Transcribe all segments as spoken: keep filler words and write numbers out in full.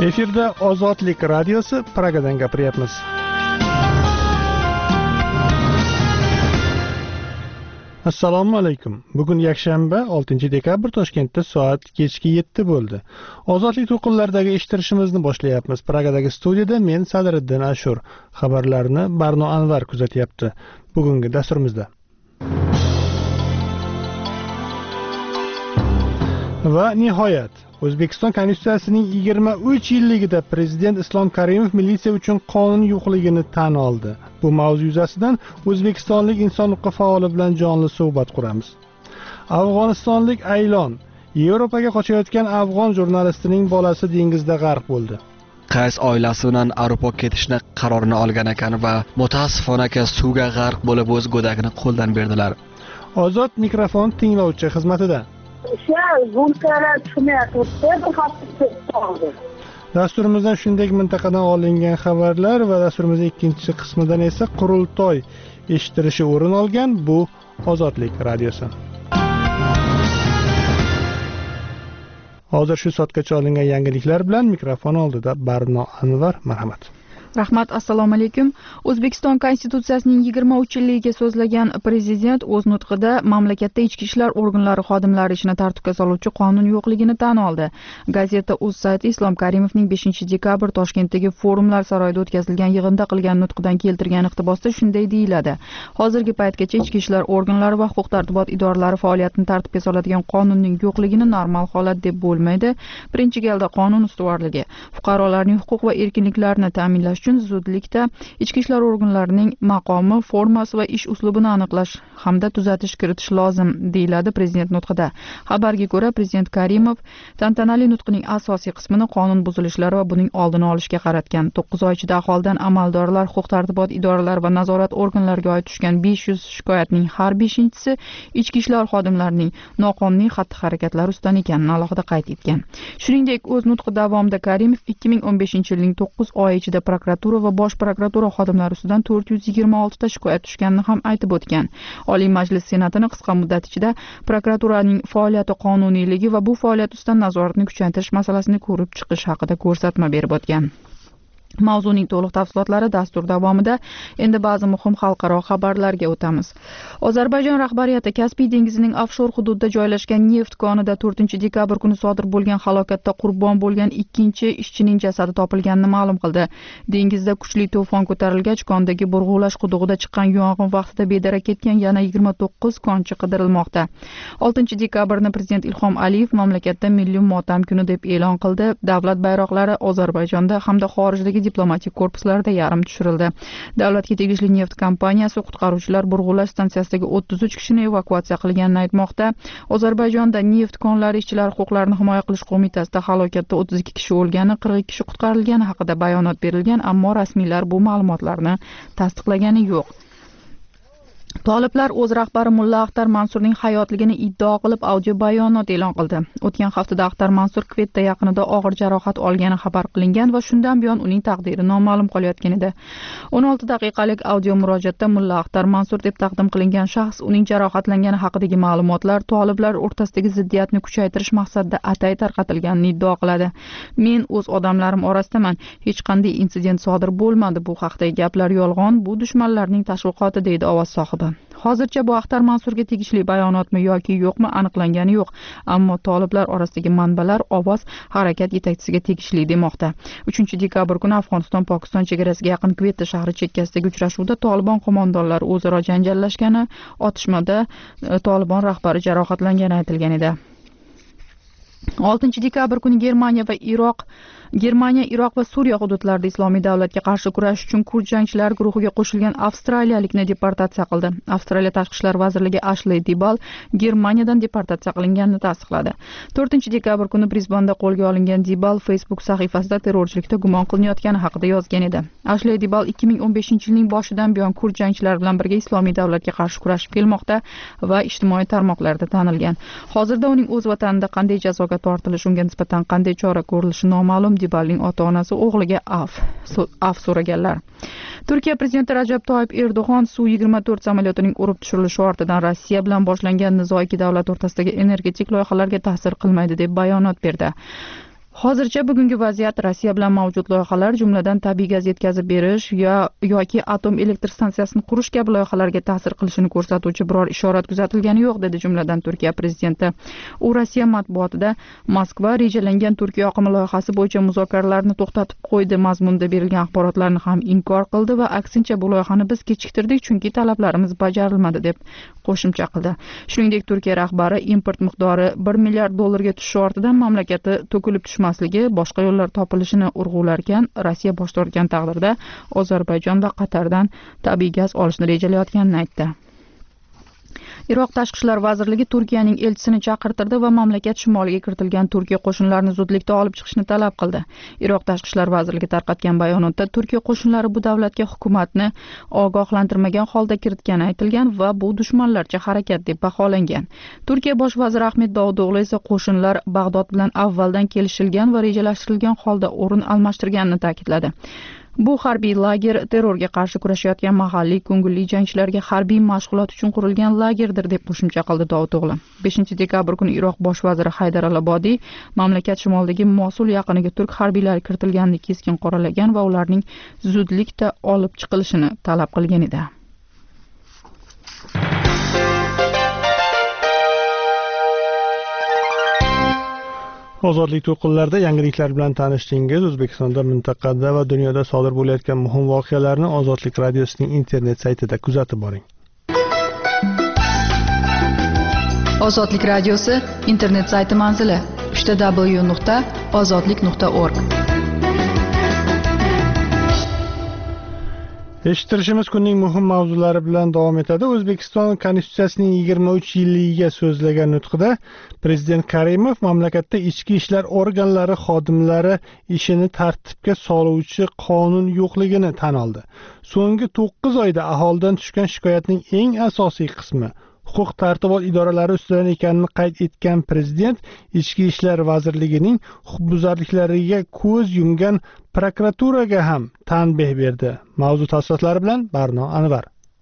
Efirda Ozodlik radiosi Pragadan gapiryapmiz. Assalomu alaykum. Bugun yakshanba oltinchi dekabr Toshkentda soat kechki yetti bo'ldi. Ozodlik to'lqinlaridagi eshittirishimizni boshlayapmiz. Pragadagi studiyada men Sadriddin Ashur. Xabarlarni Barno Anvar kuzatyapti. Bugungi dasturimizda va nihoyat O'zbekiston Konstitutsiyasining yigirma uch yilligida Prezident Islom Karimov militsiya uchun qonun yo'qligini tan oldi. Bu mavzu yuzasidan o'zbekistonlik inson huquqi faoli bilan jonli suhbat quramiz. Afg'onistonlik Aylon Yevropaga qochayotgan afg'on jurnalistining bolasi dengizda g'arq bo'ldi. Qiz oilasi bilan Avropaga ketishni qarorini olgan ekan va mutaassifona suvga g'arq bo'lib o'z go'dagini qo'ldan berdilar. Ozod mikrofon tinglovchi xizmatida. Dasturimizdan shunday mintaqadan olingan xabarlar va dasturimizning ikkinchi qismidan esa qurultoy eshittirishi o'rin olgan. Bu Ozodlik radiosi. Hozir shu soatgacha olingan yangiliklar bilan mikrofon oldida Barno Anvar, marhamat. Rahmat, assalomu alaykum. O'zbekiston Konstitutsiyasining yigirma uch yilligiga so'zlagan Prezident o'z nutqida mamlakatda ichki ishlar organlari xodimlari ishini tartibga soluvchi qonun yo'qligini tan oldi. Gazeta o'z sayti Islom Karimovning beshinchi dekabr Toshkentdagi Forumlar saroyida o'tkazilgan yig'inda qilgan nutqidan keltirgan iqtibosda shunday deyiladi. Hozirgi paytgacha ichki ishlar organlari va huquq-tartibot idoralari faoliyatini tartibga soladigan qonunning yo'qligini normal holat deb bo'lmaydi. Birinchi galda qonun ustuvorligi, fuqarolarning huquq va erkinliklarini ta'minlash uchun zudlikda ichki ishlar organlarining maqomi, formasi va ish uslubini aniqlash hamda tuzatish kiritish lozim, deyiladi Prezident nutqida. Xabarga ko'ra, Prezident Karimov tantanali nutqining asosiy qismini qonun buzilishlari va buning oldini olishga qaratgan. to'qqiz oy ichida aholidan amaldorlar, huquq-tartibot idoralari va nazorat organlariga oid tushgan besh yuz shikoyatning har beshinchisi ichki ishlar xodimlarining noqonuniy xatti-harakatlari ustidan ekanini alohida qayd etgan. Shuningdek, o'z nutqi davomida Karimov ikki ming o'n beshinchi yilning to'qqiz oyi ichida prokuratura va bosh prokuratura xodimlari ustidan to'rt yuz yigirma olti ta shikoyat tushganini ham aytib o'tgan. Oliy Majlis Senatini qisqa muddat ichida prokuraturaning faoliyati qonuniyligi va bu faoliyat ustidan nazoratni kuchaytirish masalasini ko'rib chiqish haqida ko'rsatma berib o'tgan. Mavzuning to'liq tafsilotlari dastur davomida. Endi ba'zi muhim xalqaro xabarlarga o'tamiz. Ozarbayjon rahbariyati Kaspiy dengizining ofshor hududida joylashgan neft konida to'rtinchi dekabr kuni sodir bo'lgan halokatda qurbon bo'lgan ikkinchi ishchining jasadi topilganini ma'lum qildi. Dengizda kuchli to'fon ko'tarilgach, kondagi burg'ulash qudug'ida chiqqan yong'in vaqtida bedarak ketgan yana yigirma to'qqiz konchi qidirilmoqda. oltinchi dekabrni Prezident Ilhom Aliyev mamlakatda milliy motam kuni deb e'lon qildi. Davlat bayroqlari Ozarbayjonda hamda xorijdagi diplomatik korpuslarda yarim tushirildi. Davlatga tegishli neft kompaniyasi qutqaruvchilar burg'ulash stansiyasidagi o'ttiz uch kishini evakuatsiya qilganini aytmoqda. Ozarbayjonda neft konlari ishchilari huquqlarini himoya qilish qo'mitasida halokatda o'ttiz ikki kishi o'lgani, qirq ikki kishi qutqarilgani haqida bayonot berilgan, ammo rasmiylar bu ma'lumotlarni tasdiqlagani yo'q. Toliblar o'z rahbari Mulla Axtar Mansurning hayotligini iddao qilib audio bayonot e'lon qildi. O'tgan haftada Axtar Mansur Kvetta yaqinida og'ir jarohat olgani xabar qilingan va shundan buyon uning taqdiri noma'lum qolayotgan edi. o'n olti daqiqalik audio murojaatda Mulla Axtar Mansur deb taqdim qilingan shaxs uning jarohatlangani haqidagi ma'lumotlar toliblar o'rtasidagi ziddiyatni kuchaytirish maqsadida atay tarqatilganini iddao qiladi. Men o'z odamlarim orasidaman. Hech qanday insident sodir bo'lmadi. Bu haqdagi gaplar yolg'on, bu dushmanlarning tashviqoti, deydi ovoz sohibi. Hozircha bu Axtar Mansurga tegishli bayonotmi yoki yo'qmi aniqlangani yo'q, ammo toliblar orasidagi manbalar ovoz harakat yetakchisiga tegishli demoqda. uchinchi dekabr kuni Afg'oniston-Pokiston chegarasiga yaqin Kvetta shahri chekkasidagi uchrashuvda Tolibon qo'mondonlari o'zaro janjallashgani, otishmada Tolibon rahbari jarohatlangani aytilgan edi. oltinchi dekabr kuni Germaniya va Iroq Germaniya, Iroq va Suriya hududlarida Islomiy davlatga qarshi kurash uchun kurd jangchilar guruhiga qo'shilgan avstraliyalikni deportatsiya qildi. Avstraliya Tashqi ishlar vazirligi Ashley Dibal Germaniyadan deportatsiya qilinganini tasdiqladi. to'rtinchi dekabr kuni Brisbanda qo'lga olingan Dibal Facebook sahifasida terrorchilikda gumon qilinayotgani haqida yozgan edi. Ashley Dibal ikki ming o'n beshinchi yilning boshidan buyon kurd jangchilari bilan birga Islomiy davlatga qarshi kurashib kelmoqda va ijtimoiy tarmoqlarda tanilgan. Hozirda uning o'z vatanida qanday jazoga tortilishi, unga nisbatan qanday chora ko'rilishi noma'lum. Dibalning ota-onasi o'g'liga af af so'raganlar. Turkiya prezidenti Rajab Toyyib Erdo'g'on Su yigirma to'rt samolyotining urib tushirilishi ortidan Rossiya bilan boshlangan nizo ikki davlat o'rtasidagi energetik loyihalarga ta'sir qilmaydi deb bayonot berdi. Hozircha bugungi vaziyat Rossiya bilan mavjud loyihalar, jumladan tabiiy gaz yetkazib berish yo yoki atom elektr stansiyasini qurish kabi loyihalarga ta'sir qilishini ko'rsatuvchi biror ishorat kuzatilgani yo'q, dedi jumladan Turkiya prezidenti. U Rossiya matbuotida Moskva rejalangan Turkiya oqimi loyihasi bo'yicha muzokaralarni to'xtatib qo'ydi mazmunida berilgan axborotlarni ham inkor qildi va aksincha bu loyihani biz kechiktirdik chunki talablarimiz bajarilmadi deb qo'shimcha qildi. Shuningdek, Turkiya rahbari import miqdori bir milliard dollarga tushishi ortidan mamlakati to'kilib tushmasligi, boshqa yo'llar topilishini urg'ularkan, Rossiya bosh tortgan taqdirda Ozarbayjon va Qatardan tabiiy gaz olishni rejalayotganini aytdi. Iroq Tashqi ishlar vazirligi Turkiyaning elchisini chaqirtirdi va mamlakat shimoliga kiritilgan Turkiya qo'shinlarini zudlikda olib chiqishni talab qildi. Iroq Tashqi ishlar vazirligi tarqatgan bayonotda Turkiya qo'shinlari bu davlatga hukumatni ogohlantirmagan holda kiritgani aytilgan va bu dushmanlarcha harakat deb baholangan. Turkiya bosh vaziri Ahmet Davudog'lu esa qo'shinlar Bag'dod bilan avvaldan kelishilgan va rejalashtirilgan holda o'rin almashtirganini ta'kidladi. Bu harbiy lager terrorga qarshi kurashayotgan mahalliy ko'ngilli jangchilarga harbiy mashg'ulot uchun qurilgan lagerdir deb qo'shimcha qildi Davudog'lu. beshinchi dekabr kuni Iroq bosh vaziri Haydar al-Abodiy mamlakat shimolidagi Mosul yaqiniga turk harbiylari kiritilganini keskin qoralagan va ularning zudlikda olib chiqilishini talab qilgan edi. Ozodlik to'lqinlarida yangiliklar bilan tanishdingiz. O'zbekistonda, mintaqada va dunyoda sodir bo'layotgan muhim voqealarni Ozodlik radiosining internet saytida kuzatib boring. Ozodlik radiosi internet sayti manzili w w w nuqta ozodlik nuqta org. Eshittirishimiz kunning muhim mavzulari bilan davom etadi. O'zbekiston Konstitutsiyasining yigirma uch yilligiga so'zlagan nutqida Prezident Karimov mamlakatda ichki ishlar organlari xodimlari ishini tartibga soluvchi qonun yo'qligini tan oldi. So'nggi to'qqiz oyda aholidan tushgan shikoyatning eng asosiy qismi huquq tartibot idoralari ustidan ekanini qayd etgan Prezident Ichki ishlar vazirligining huquqbuzarliklariga ko'z yumgan prokuraturaga ham tanbeh berdi. Mavzu tafsilotlari bilan Barno Anvar.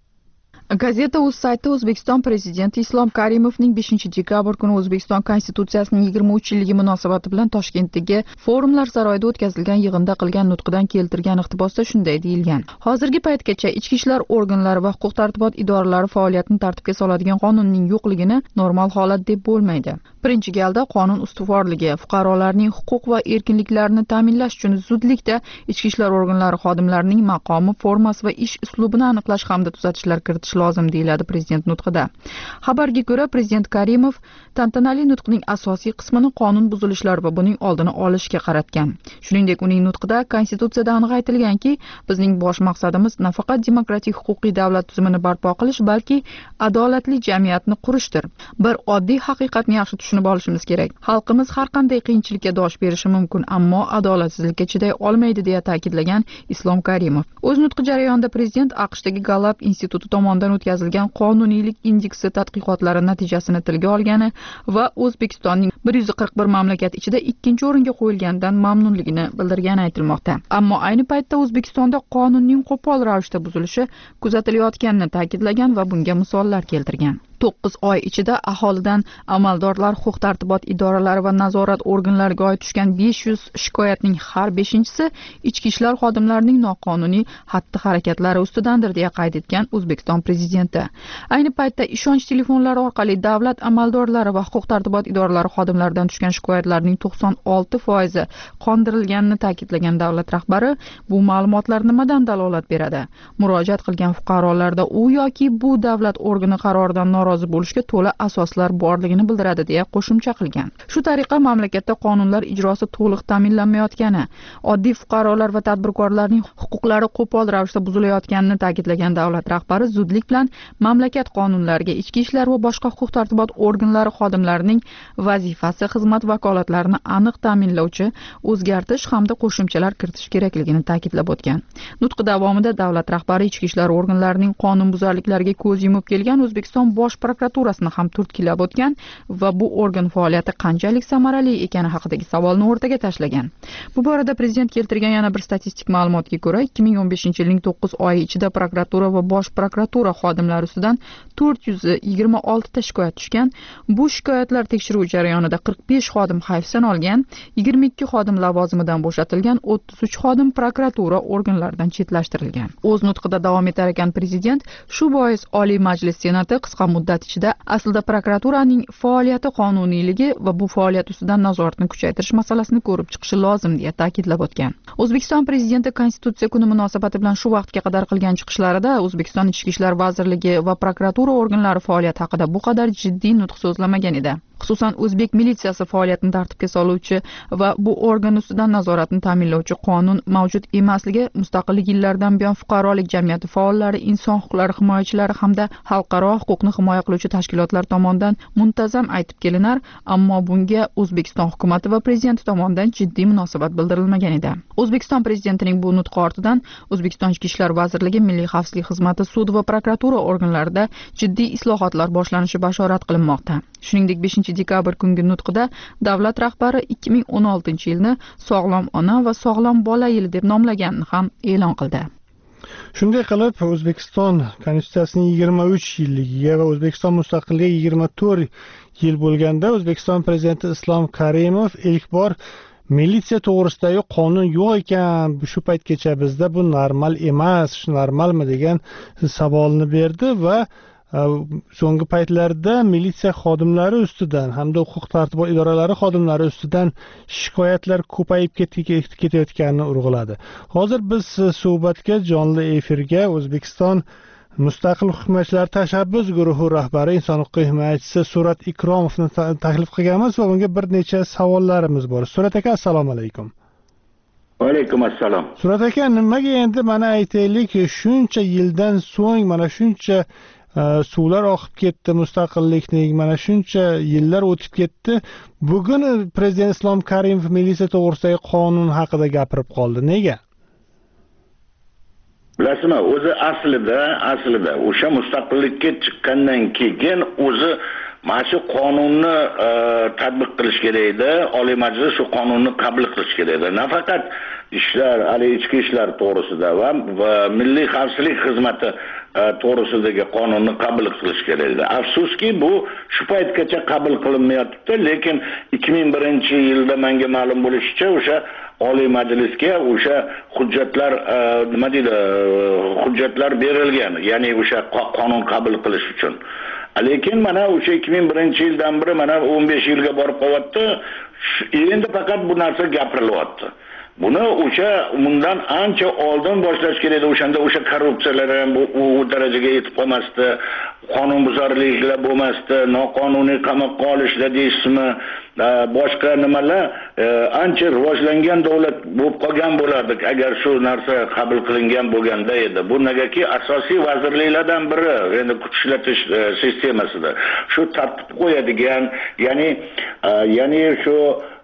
Gazeta o'z saytida O'zbekiston prezidenti Islom Karimovning beshinchi dekabr kuni O'zbekiston Konstitutsiyasining yigirma uch yilligi munosabati bilan Toshkentdagi Forumlar saroyida o'tkazilgan yig'inda qilgan nutqidan keltirgan iqtibosda shunday deyilgan: Hozirgi paytgacha ichki ishlar organlari va huquq tartibot idoralari faoliyatini tartibga soladigan qonunning yo'qligini normal holat deb bo'lmaydi. Birinchi galda qonun ustuvorligi, fuqarolarning huquq va erkinliklarini ta'minlash uchun zudlikda ichki ishlar organlari xodimlarining maqomi, formasi va ish uslubini aniqlash hamda tuzatishlar kiritish lozim, deyiladi prezident nutqida. Xabarga ko'ra, prezident Karimov tantanali nutqining asosiy qismini qonun buzilishlari va buning oldini olishga qaratgan. Shuningdek, uning nutqida Konstitutsiyada aniq aytilganki, bizning bosh maqsadimiz nafaqat demokratik huquqiy davlat tuzumini barpo qilish, balki adolatli jamiyatni qurishdir. Bir oddiy haqiqatni yaxshi tushunib olishimiz kerak. Xalqimiz har qanday qiyinchilikka dosh berishi mumkin, ammo adolatsizlikka chiday olmaydi, deya ta'kidlagan Islom Karimov. O'z nutqi jarayonida prezident AQShdagi Gallup instituti tomonidan o'tkazilgan qonuniylik indeksi tadqiqotlari natijasini tilga olgani va O'zbekistonning bir yuz qirq bir mamlakat ichida ikkinchi o'ringa qo'yilganidan mamnunligini bildirgani aytilmoqda. Ammo ayni paytda O'zbekistonda qonunning qo'pol ravishda buzilishi kuzatilayotganini ta'kidlagan va bunga misollar keltirgan. to'qqiz oy ichida aholidan amaldorlar, huquq tartibot idoralari va nazorat organlariga oid tushgan besh yuz shikoyatning har beshinchisi ichki ishlar xodimlarining noqonuniy xatti-harakatlari ustidandir, deya qayd etgan O'zbekiston prezidenti. Ayni paytda ishonch telefonlari orqali davlat amaldorlari va huquq tartibot idoralari xodimlaridan tushgan shikoyatlarning to'qson olti foizi qondirilganini ta'kidlagan davlat rahbari bu ma'lumotlar nimadan dalolat beradi? Murojaat qilgan fuqarolarda u yoki bu davlat organi qaroridan norozi bo'lishga to'la asoslar borligini bildiradi, deya qo'shimcha qilgan. Shu tariqa mamlakatda qonunlar ijrosi to'liq ta'minlanmayotgani, oddiy fuqarolar va tadbirkorlarning huquqlari qo'pol ravishda buzilayotganini ta'kidlagan davlat rahbari zudlik bilan mamlakat qonunlariga ichki ishlar va boshqa huquq tartibot organlari xodimlarining vazifasi, xizmat vakolatlarini aniq ta'minlovchi o'zgartish hamda qo'shimchalar kiritish kerakligini ta'kidlab o'tgan. Nutqi davomida davlat rahbari ichki ishlar organlarining qonunbuzarliklariga ko'z yumib kelgan O'zbekiston bosh bosh prokuraturasini ham turtkilab o'tgan va bu organ faoliyati qanchalik samarali ekani haqidagi savolni o'rtaga tashlagan. Bu borada prezident keltirgan yana bir statistik ma'lumotga ko'ra, ikki ming o'n beshinchi yilning to'qqiz oyi ichida prokuratura va bosh prokuratura xodimlari ustidan to'rt yuz yigirma olti ta shikoyat tushgan. Bu shikoyatlar tekshiruv jarayonida qirq besh xodim hayfsan olgan, yigirma ikki xodim lavozimidan bo'shatilgan, o'ttiz uch xodim prokuratura organlaridan chetlashtirilgan. O'z nutqida davom etar ekan prezident, shu bois Oliy Majlis Senati qisqa muddat ichida aslida prokuraturaning faoliyati qonuniyligi va bu faoliyat ustidan nazoratni kuchaytirish masalasini ko'rib chiqishi lozim deya ta'kidlab o'tgan. O'zbekiston prezidenti Konstitutsiya kuni munosabati bilan shu vaqtga qadar qilgan chiqishlarida O'zbekiston Ichki ishlar vazirligi va prokuratura organlari faoliyati haqida bu qadar jiddiy nutq so'zlamagan edi. Xususan, o'zbek militsiyasi faoliyatini tartibga soluvchi va bu organ ustidan nazoratni ta'minlovchi qonun mavjud emasligi mustaqillik yillaridan buyon fuqarolik jamiyati faollari, inson huquqlari himoyachilari hamda xalqaro huquqni himoya qiluvchi tashkilotlar tomonidan muntazam aytib kelinar, ammo bunga O'zbekiston hukuomati va prezidenti tomonidan jiddiy munosabat bildirilmagan edi. O'zbekiston prezidentining bu nutqi ortidan O'zbekiston Ichki ishlar vazirligi, Milliy xavfsizlik xizmati, sud va prokuratura organlarida jiddiy islohotlar boshlanishi bashorat qilinmoqda. Shuningdek, beshinchi dekabr kungi nutqida davlat rahbari ikki ming o'n oltinchi yilni sog'lom ona va sog'lom bola yili deb nomlaganini ham e'lon qildi. Shunday qilib, O'zbekiston Konstitutsiyasining yigirma uch yilligiga va O'zbekiston mustaqilligi yigirma to'rt yil bo'lganda O'zbekiston prezidenti Islom Karimov ilk bor militsiya to'g'risidagi qonun yo'q ekan, shu paytgacha bizda bu normal emas, shu normalmi degan savolni berdi va so'nggi paytlarda militsiya xodimlari ustidan hamda huquq tartibot idoralari xodimlari ustidan shikoyatlar ko'payib ketayotganini urg'uladi. Hozir biz suhbatga jonli efirga O'zbekiston Mustaqil hukumatchilar tashabbus guruhi rahbari, inson huquq himoyachisi Surat Ikromovni taklif qilganmiz va unga bir necha savollarimiz bor. Surat aka, assalomu alaykum. Va alaykum assalom. Surat aka, nimaga endi mana aytaylik, shuncha yildan so'ng mana shuncha suvlar oqib ketdi mustaqillikning, mana shuncha yillar o'tib ketdi. Bugun prezident Islom Karimov militsiya to'g'risidagi qonun haqida gapirib qoldi. Nega? Bilasizmi, o'zi aslida, aslida o'sha mustaqillikka chiqqandan keyin o'zi mana shu qonunni tatbiq qilish kerak edi. Oliy Majlis shu qonunni qabul qilish kerak edi. Nafaqat ishlar, ali ichki ishlar to'g'risida va Milliy xavfsizlik xizmati to'g'risidagi qonunni qabul qilish kerak edi. Afsuski, bu shu paytgacha qabul qilinmayapti, lekin ikki ming birinchi yilda menga ma'lum bo'lishicha o'sha Oliy Majlisga o'sha hujjatlar nima deydi, hujjatlar berilgan, ya'ni o'sha qonun qabul qilish uchun. Lekin mana o'sha ikki ming birinchi yildan beri mana o'n besh yilga borib qolyapti. Endi faqat bu narsa gapirilyapti. Buni o'sha bundan ancha oldin boshlash kerak edi. O'shanda o'sha korrupsiyalar ham bu darajaga yetib qolmasdi, qonunbuzarliklar bo'lmasdi, noqonuniy qamoqqa olishlar deysizmi, boshqa nimalar ancha rivojlangan davlat bo'lib qolgan bo'lardik agar shu narsa qabul qilingan bo'lganda edi. Bu negaki asosiy vazirliklardan biri, endi kuch ishlatish sistemasida shu tartib qo'yadigan, ya'ni ya'ni shu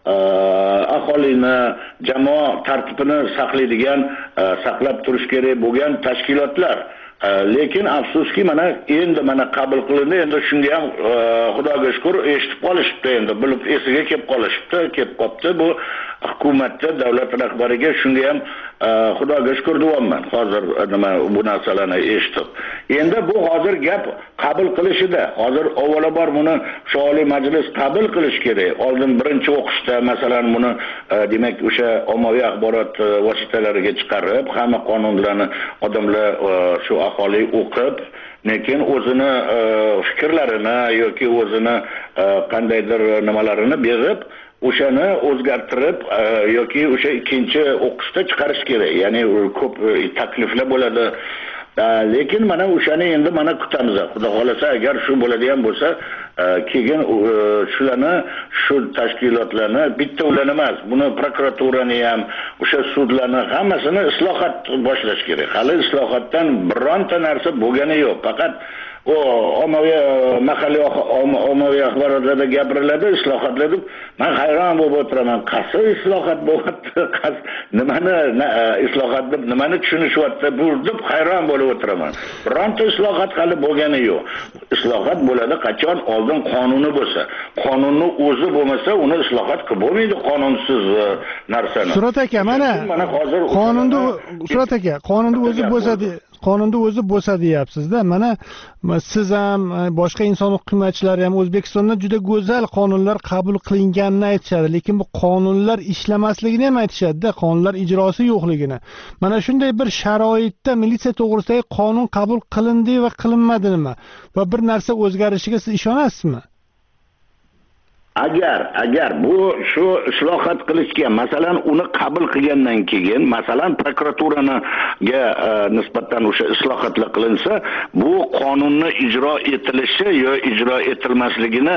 aholini, jamoa tartibini saqlaydigan, saqlab turish kerak bo'lgan tashkilotlar. Lekin afsuski mana endi mana qabul qilindi. Endi shunga ham Xudoga shukr eshitib qolishibdi, endi bilib esiga kelib qolishibdi, kelib qopti. Bu hukumatda davlat rahbariga shunga ham Xudoga shukr deyapman. Hozir nima bu narsalarni eshitib. Endi bu hozir gap qabul qilishida. Hozir avvalambor buni Oliy Majlis qabul qilish kerak. Oldin birinchi o'qishda masalan buni demak o'sha ommaviy axborot vositalariga chiqarib, hamma qonunlarni odamlar shu aholi o'qib, lekin o'zini fikrlarini yoki o'zini qandaydir nimalarini berib, o'shani o'zgartirib yoki o'sha ikkinchi o'qishda chiqarish kerak. Ya'ni ko'p takliflar bo'ladi. Lekin mana o'shani endi mana kutamiz. Xudo xolasa agar shu bo'ladigan bo'lsa, keyin shularni, shu tashkilotlarni bitta ularni emas, buni prokuraturani ham, o'sha sudlarni hammasini islohot boshlash kerak. Hali islohotdan bironta narsa bo'lgani yo'q. Faqat u ommaviy mahalliy ommaviy axborotlarda gapiriladi islohotlar deb men hayron bo'lib o'tiraman. Qaysi islohot bo'lyapti? Qaysi nimani islohot deb nimani tushunishyapti? Bu deb hayron bo'lib o'tiraman. Bironta islohot hali bo'lgani yo'q. Islohot bo'ladi qachon oldin qonuni bo'lsa. Qonunni o'zi bo'lmasa, uni islohot qilib bo'lmaydi qonunsiz narsani. Surat aka, mana qonunda Surat aka, qonunda o'zi bo'lsa qonunda o'zi bo'lsa deyapsiz-da. Mana siz ham boshqa inson huquq himoyachilari ham O'zbekistonda juda go'zal qonunlar qabul qilinganini aytishadi, lekin bu qonunlar ishlamasligini ham aytishadi-da, qonunlar ijrosi yo'qligini. Mana shunday bir sharoitda militsiya to'g'risidagi qonun qabul qilindi va qilinmadi nima? Va bir narsa o'zgarishiga siz ishonasizmi? Agar agar bu shu islohot qilishga, masalan, uni qabul qilgandan keyin, masalan, prokuraturaniga nisbatan o'sha islohotlar qilinsa, bu qonunni ijro etilishi yo ijro etilmasligini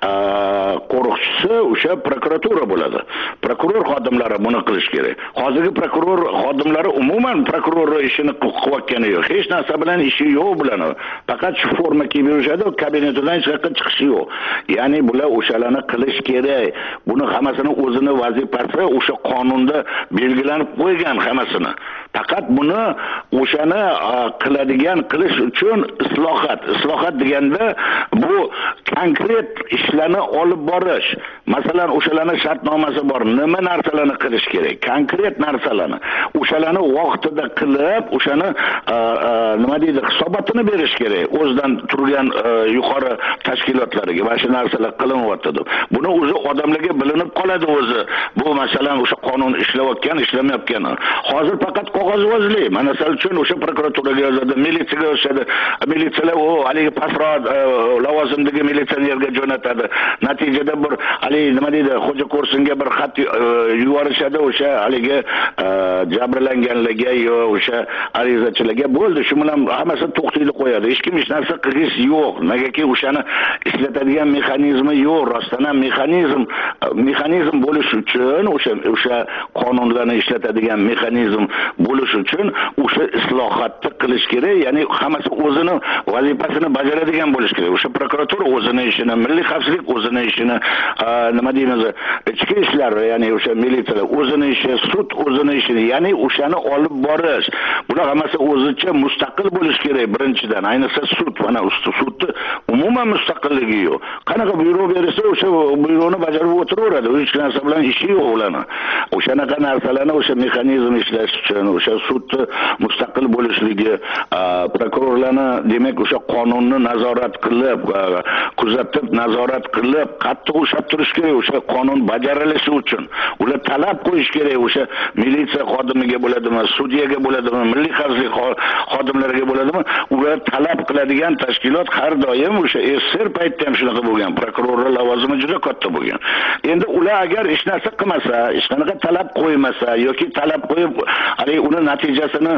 qo'riqchisi o'sha prokuratura bo'ladi. Prokuror xodimlari buni qilish kerak. Hozirgi prokuror xodimlari umuman prokuror ishini qilayotgani yo'q. Hech narsa bilan ishi yo'q bilan. Faqat shu forma kiyib yurishadi, kabinetidan hech qayerga chiqishi yo'q. Ya'ni bular o'shalarni qilish kerak. Buni hammasini o'zini vazifasi o'sha qonunda belgilanib qo'ygan hammasini. Faqat buni o'shani qiladigan qilish uchun islohot. Islohot deganda bu konkret ishlarni olib borish. Masalan, o'shalarning shartnomasi bor. Nima narsalarni qilish kerak? Konkret narsalarni. O'shalarni vaqtida qilib, o'shani nima deydi, hisobotini berish kerak. O'zidan turgan yuqori tashkilotlarga va shu narsalar qilinyapti deb. Buni o'zi odamlarga bilinib qoladi o'zi. Bu masalan o'sha qonun ishlayotgan, ishlamayotgani. Hozir faqat qog'ozbozlik. Mana misol uchun o'sha prokuraturaga yozadi, militsiyaga yozadi. Militsiyalar u haligi pasrot lavozimdagi militsionerga jo'natadi. Natijada bir haligi nima deydi, xo'ja ko'rsinga bir xat yuborishadi o'sha haligi jabrlanganlarga yo o'sha arizachilarga. Bo'ldi, shu bilan hammasi to'xtaydi qo'yadi. Hech kim hech narsa qilish yo'q. Negaki o'shani ishlatadigan mexanizmi yo'q. Rostdan ham mexanizm mexanizm bo'lish uchun o'sha o'sha qonunlarni ishlatadigan mexanizm bo'lish uchun o'sha islohotni qilish kerak. Ya'ni hammasi o'zini vazifasini bajaradigan bo'lish kerak. O'sha prokuratura o'zini ishini, milliy xavfsizlik o'zini ishini, nima deymiz, ichki ishlar, ya'ni o'sha militsiyalar o'zini ishi, sud o'zini ishini, ya'ni o'shani olib borish. Bular hammasi o'zicha mustaqil bo'lish kerak birinchidan. Ayniqsa sud, mana sudni umuman mustaqilligi yo'q. Qanaqa byuro bersa o'sha byuroni bajarib o'tiraveradi. Hech narsa bilan ishi yo'q ularni. O'shanaqa narsalarni o'sha mexanizm ishlash uchun, o'sha sudni mustaqil bo'lishligi, prokurorlarni demak o'sha qonunni nazorat qilib, kuzatib, nazorat qilib, qattiq ushlab turish kerak o'sha qonun bajarilishi uchun. Ular talab qo'yish kerak o'sha militsiya xodimiga bo'ladimi, sudyaga bo'ladimi, milliy xavfsizlik xodimlariga bo'ladimi? Ular talab qiladigan tashkilot har doim o'sha S S R paytda ham shunaqa bo'lgan. Prokurorlar lavozimi juda katta bo'lgan. Endi ular agar hech narsa qilmasa, hech qanaqa talab qo'ymasa yoki talab qo'yib, hali uni natijasini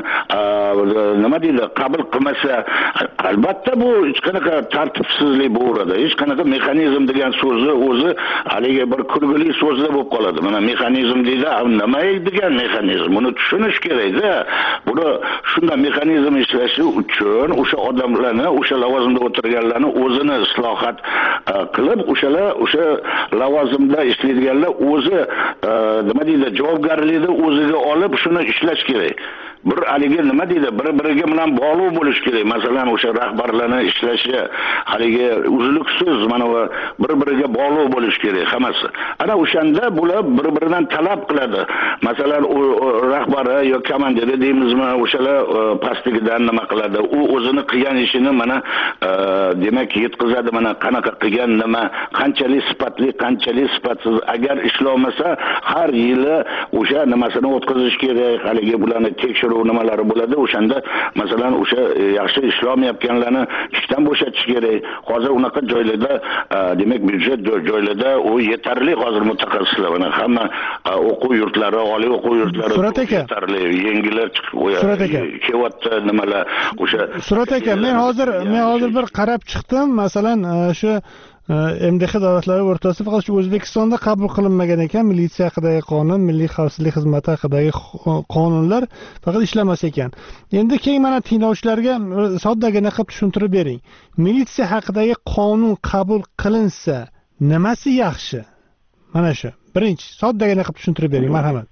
nima deydi, qabul qilmasa, albatta bu hech qanaqa tartibsizlik bo'ladi. Hech qanaqa mexanizm degan so'zni o'zi haligi bir kulgili so'zlar bo'lib qoladi. Mana mexanizm deydi, nima degan mexanizm? Buni tushunish kerak-da. Buni shunday mexanizm ishlashi uchun o'sha odamlarni, o'sha lavozimda o'tirganlarni o'zini islohot qilib, o'shalar o'sha lavozimda ishlaydiganlar o'zi nima deydi, javobgarlikni o'ziga olib shuni ishlash kerak. Bir haligi nima deydi, bir-biriga bilan bog'liq bo'lish kerak. Masalan, o'sha rahbarlarning ishlashi haligi uzluksiz, mana va bir-biriga bog'liq bo'lish kerak hammasi. Ana o'shanda bular bir-biridan talab qiladi. Masalan, u rahbari yo komandiri deymizmi, o'shalar pastligidan nima qiladi? U o'zini qilgan ishini mana demak yetkazadi, mana qanaqa qilgan, nima, qanchalik sifatli, qanchalik sifatsiz. Agar ishlomasa, har yili o'sha nimasini o'tkazish kerak. Haligi bularni tekshirib nimalari bo'ladi. O'shanda masalan o'sha yaxshi ishlamayotganlarni ishdan bo'shatish kerak. Hozir unaqa joylarda demak byudjet joylarda u yetarli hozir mutaxassislar, mana hamma o'quv yurtlari, oliy o'quv yurtlari yetarli, yangilar chiqib kelyapti nimalar o'sha. Surat aka, men hozir men hozir bir qarab chiqdim. Masalan, shu M D X davlatlari o'rtasida faqat shu O'zbekistonda qabul qilinmagan ekan militsiya haqidagi qonun, milliy xavfsizlik xizmati haqidagi qonunlar faqat ishlamas ekan. Endi keyin mana tinglovchilarga soddagina qilib tushuntirib bering. Militsiya haqidagi qonun qabul qilinsa, nimasi yaxshi? Mana shu. Birinchi soddagina qilib tushuntirib bering, marhamat.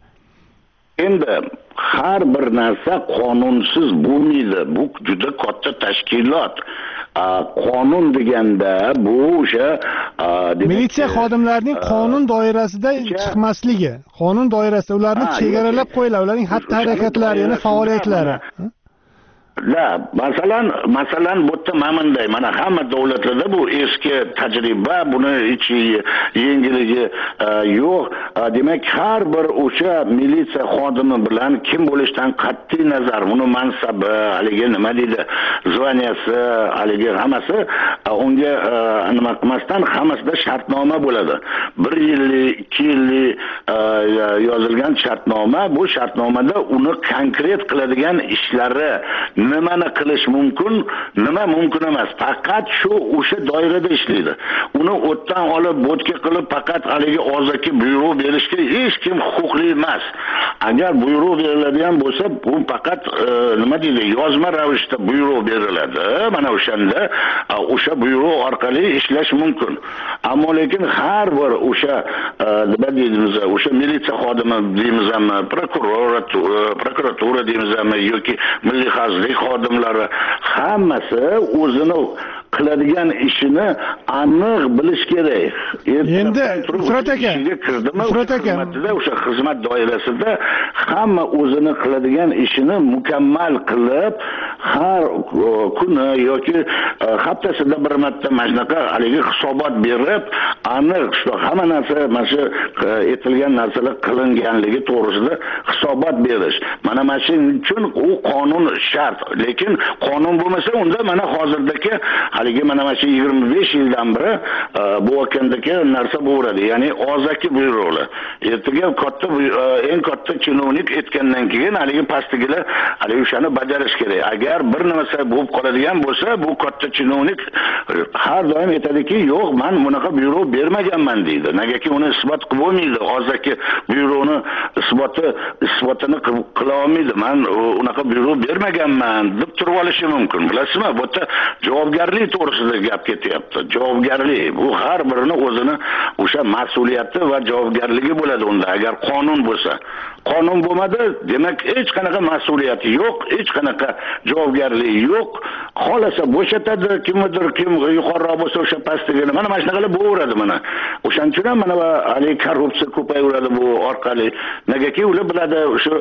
Endi har bir narsa qonunsiz bo'lmaydi. Bu juda katta tashkilot. Qonun deganda bu o'sha militsiya xodimlarining qonun doirasida chiqmasligi, qonun doirasida ularni chegaralab qo'yiladi, ularning xatti-harakatlari, yana faoliyatlari. La, masalan, masalan bu yerda ma'munday, mana hamma davlatlarda bu eski tajriba, buni hech yengilligi yo'q. Demak, har bir o'sha militsiya xodimi bilan kim bo'lishidan qat'iy nazar, uni mansabi, haligi nima deydi, zvaniyasi, haligi hammasi unga nima qilmasdan hammasida shartnoma bo'ladi. bir yillik, ikki yillik yozilgan shartnoma, bu shartnomada uni konkret qiladigan ishlari nimani qilish mumkin, nima mumkin emas. Faqat shu o'sha doirada ishlaydi. Uni o'tdan olib, bo'tga qilib faqat haligi og'zaki buyruq berishga hech kim huquqli emas. Agar buyruq beriladigan bo'lsa, bu faqat nima deydi, yozma ravishda buyruq beriladi. Mana o'shanda o'sha buyruq orqali ishlash mumkin. Ammo lekin har bir o'sha nima deymiz, o'sha militsiya xodimi deymizmi, prokuratura, prokuratura deymizmi yoki milliy xavfsizlik xodimlari hammasi o'zini qiladigan ishini aniq bilish kerak. Endi Surat aka, Surat aka, o'sha xizmat doirasida hamma o'zini qiladigan ishini mukammal qilib, har kuni yoki haftasida bir marta mana shunaqa haligi hisobot berib, aniq shu hamma narsa, mana shu etilgan narsalar qilinganligi to'g'risida hisobot berish. Mana mana shuning uchun u qonun shart. Lekin qonun bo'lmasa, unda mana hozirdagi haligi mana mana shu yigirma besh yildan beri bu vakandagi narsa bo'lardi. Ya'ni og'zaki buyruqlar. Ertaga katta eng katta chinovnik etgandan keyin haligi pastigilar haligi o'shani bajarish kerak. Agar bir narsa bo'lib qoladigan bo'lsa, bu katta chinovnik har doim aytadiki, yo'q, men bunaqa buyruq bermaganman deydi. Negaki uni isbot qilib bo'lmaydi. Og'zaki buyruqni isboti isbotini qila olmaydi. Men unaqa buyruq bermaganman deb turib olishi mumkin. Bilasizmi? Bu yerda javobgarlik to'g'risida gap ketyapti. Javobgarlik bu har birini o'zini o'sha mas'uliyati va javobgarligi bo'ladi unda. Agar qonun bo'lsa, qonun bo'lmadi, demak hech qanaqa mas'uliyati yo'q, hech qanaqa javobgarligi yo'q. Xolasa bo'shatadi, kimdir kim yuqoriroq bo'lsa o'sha pastligini. Mana mana shunaqalar bo'laveradi mana. O'shaning uchun ham mana hali korrupsiya ko'payaveradi bu orqali. Negaki ular biladi, o'sha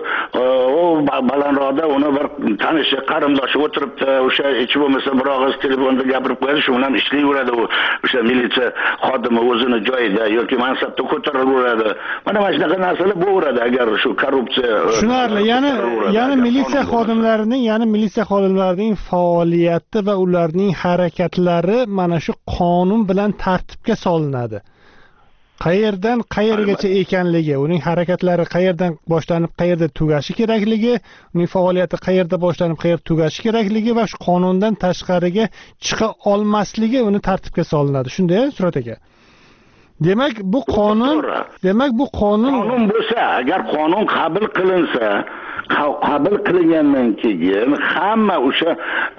o balandroqda uni bir tanishi, qarindoshi o'tiribdi, o'sha hech bo'lmasa bir og'iz telefonda gapirib qo'yadi, shu bilan ishlayveradi u. O'sha militsiya xodimi o'zini joyida yoki mansabda ko'tarilaveradi. Mana mana shunaqa narsalar bo'laveradi agar shu korrupsiya. Tushunarli. Ya'ni, ya'ni militsiya xodimlarining, ya'ni militsiya xodimlarining faoliyati va ularning harakatlari mana shu qonun bilan tartibga solinadi. Qayerdan qayergacha ekanligi, uning harakatlari qayerdan boshlanib qayerda tugashi kerakligi, uning faoliyati qayerda boshlanib qayerda tugashi kerakligi va shu qonundan tashqariga chiqa olmasligi uni tartibga solinadi. Shunday, Surat aka. Demak, bu qonun, demak bu qonun qonun bo'lsa, agar qonun qabul qilinsa, qabul qilingandan keyin hamma o'sha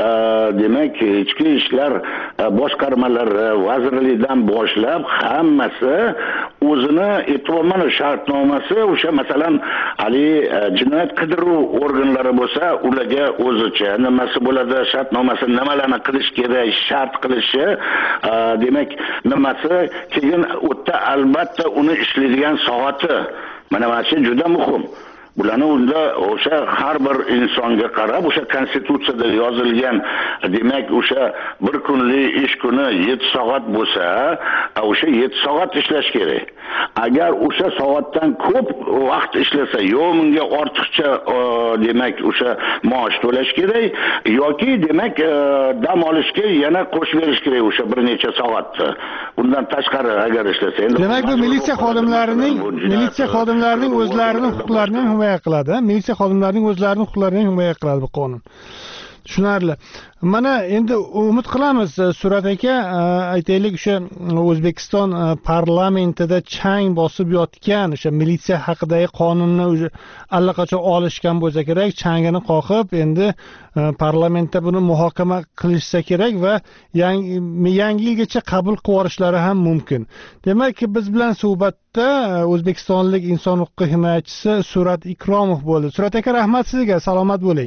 demak ichki ishlar boshqarmalari, vazirlikdan boshlab hammasi o'zini e'tibormani shartnomasi, o'sha masalan hali jinoyat qidiruv organlari bo'lsa, ularga o'zicha nimasi bo'ladi, shartnomasi nimalarni qilish kerak, shart qilishi, demak nimasi, keyin o'tda albatta uni ishlaydigan soati. Mana mana shu juda muhim. Bularni unda o'sha har bir insonga qarab, o'sha konstitutsiyada yozilgan, demak o'sha bir kunlik ish kuni yetti soat bo'lsa, o'sha yetti soat ishlash kerak. Agar o'sha soatdan ko'p vaqt ishlasa, yo bunga ortiqcha demak o'sha maosh to'lash kerak yoki demak dam olishga yana qo'shib berish kerak o'sha bir necha soatni. Undan tashqari agar ishlasa, endi demak bu militsiya xodimlarining militsiya xodimlarining o'zlarining huquqlarini himoya qiladi. Militsiya xodimlarining o'zlarining huquqlarini himoya qiladi bu qonun. tushunarli. Mana endi umid qilamiz Surat aka, aytaylik o'sha O'zbekiston parlamentida chang bosib yotgan o'sha militsiya haqidagi qonunni o'sha allaqachon olishgan bo'lsa kerak, changini qoqib, endi parlamentda buni muhokama qilishsa kerak va yangi yangi yilgacha qabul qilib yuborishlari ham mumkin. Demak, biz bilan suhbatda o'zbekistonlik inson huquqi himoyachisi Surat Ikromov bo'ldi. Surat aka, rahmat sizga, salomat bo'ling.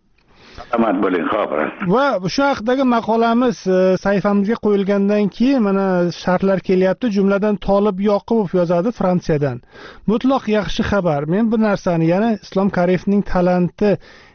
Salomat bo'ling, xo'p. Va shu haqidagi maqolamiz sayfamizga qo'yilgandan keyin mana sharhlar kelyapti, jumladan Tolib Yoqubov yozadi Fransiyadan. Mutlaq yaxshi xabar. Men bu narsani, ya'ni Islom Karimovning talanti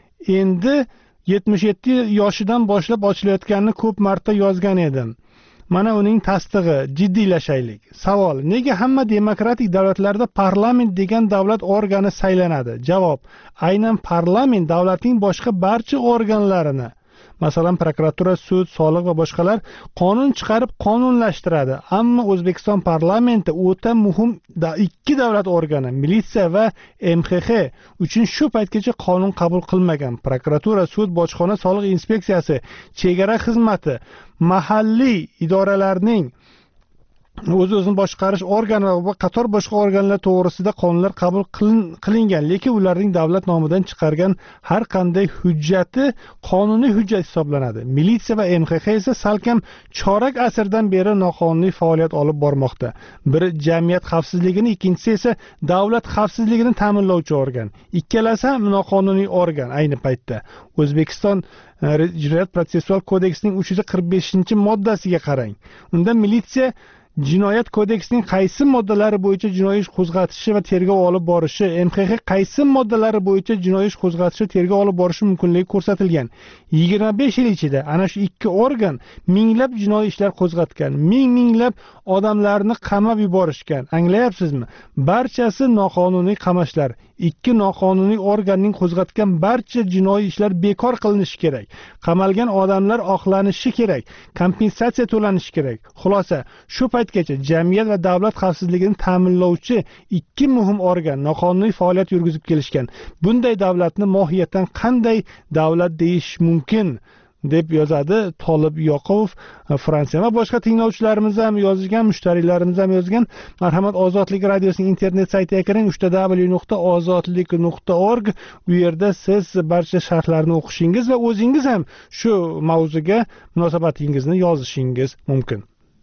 endi yetmish yetti yoshidan boshlab ochilayotganini ko'p marta yozgan edim. Mana uning tasdig'i, jiddiylashaylik. Savol: nega hamma demokratik davlatlarda parlament degan davlat organi saylanadi? Javob: aynan parlament davlatning boshqa barcha organlarini, masalan prokuratura, sud, soliq va boshqalar qonun chiqarib qonunlashtiradi. Ammo O'zbekiston parlamenti o'ta muhim ikki davlat organi, militsiya va M X X uchun shu paytgacha qonun qabul qilmagan. Prokuratura, sud, bojxona, soliq inspeksiyasi, chegara xizmati, mahalliy idoralarning o'z-o'zini boshqarish organi va qator boshqa organlar to'g'risida qonunlar qabul qilingan, lekin ularning davlat nomidan chiqargan har qanday hujjati qonuniy hujjat hisoblanadi. Militsiya va M X X esa salkam chorak asrdan beri noqonuniy faoliyat olib bormoqda. Biri jamiyat xavfsizligini, ikkinchisi esa davlat xavfsizligini ta'minlovchi organ. Ikkalasi ham noqonuniy organ ayni paytda. O'zbekiston Jinoyat protsessual kodeksining uch yuz qirq beshinchi moddasiga qarang. Unda militsiya Jinoyat kodeksining qaysi moddalari bo'yicha jinoiy ish qo'zg'atishi va tergov olib borishi, M X X qaysi moddalari bo'yicha jinoiy ish qo'zg'atishi, tergov olib borishi mumkinligi ko'rsatilgan. yigirma besh yil ichida ana shu ikki organ minglab jinoiy ishlar qo'zg'atgan, ming-minglab odamlarni qamab yuborishgan. Anglayapsizmi? Barchasi noqonuniy qamashlar. Ikki noqonuniy organning qo'zg'atgan barcha jinoiy ishlar bekor qilinishi kerak. Qamalgan odamlar oqlanishi kerak, kompensatsiya to'lanishi kerak. Xulosa, shu paytgacha jamiyat va davlat xavfsizligini ta'minlovchi ikki muhim organ noqonuniy faoliyat yurgizib kelishgan. Bunday davlatni mohiyatan qanday davlat deyish mumkin? deb yozadi Tolib Yoqubov Fransiya. Va boshqa tinglovchilarimiz ham yozgan, mushtariylarimiz ham yozgan. Marhamat, Ozodlik radiosining internet saytiga kiring, w w w nuqta ozodlik nuqta org. Bu yerda siz barcha sharhlarni o'qishingiz va o'zingiz ham shu mavzuga munosabatingizni yozishingiz mumkin.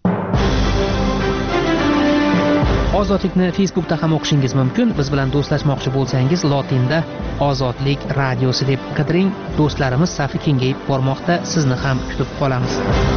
Ozodlikni Facebookda ham o'qishingiz mumkin. Biz bilan do'stlashmoqchi bo'lsangiz, lotinda Ozodlik radiosi deb qidiring. Do'stlarimiz safi kengayib bormoqda. Sizni ham kutib qolamiz.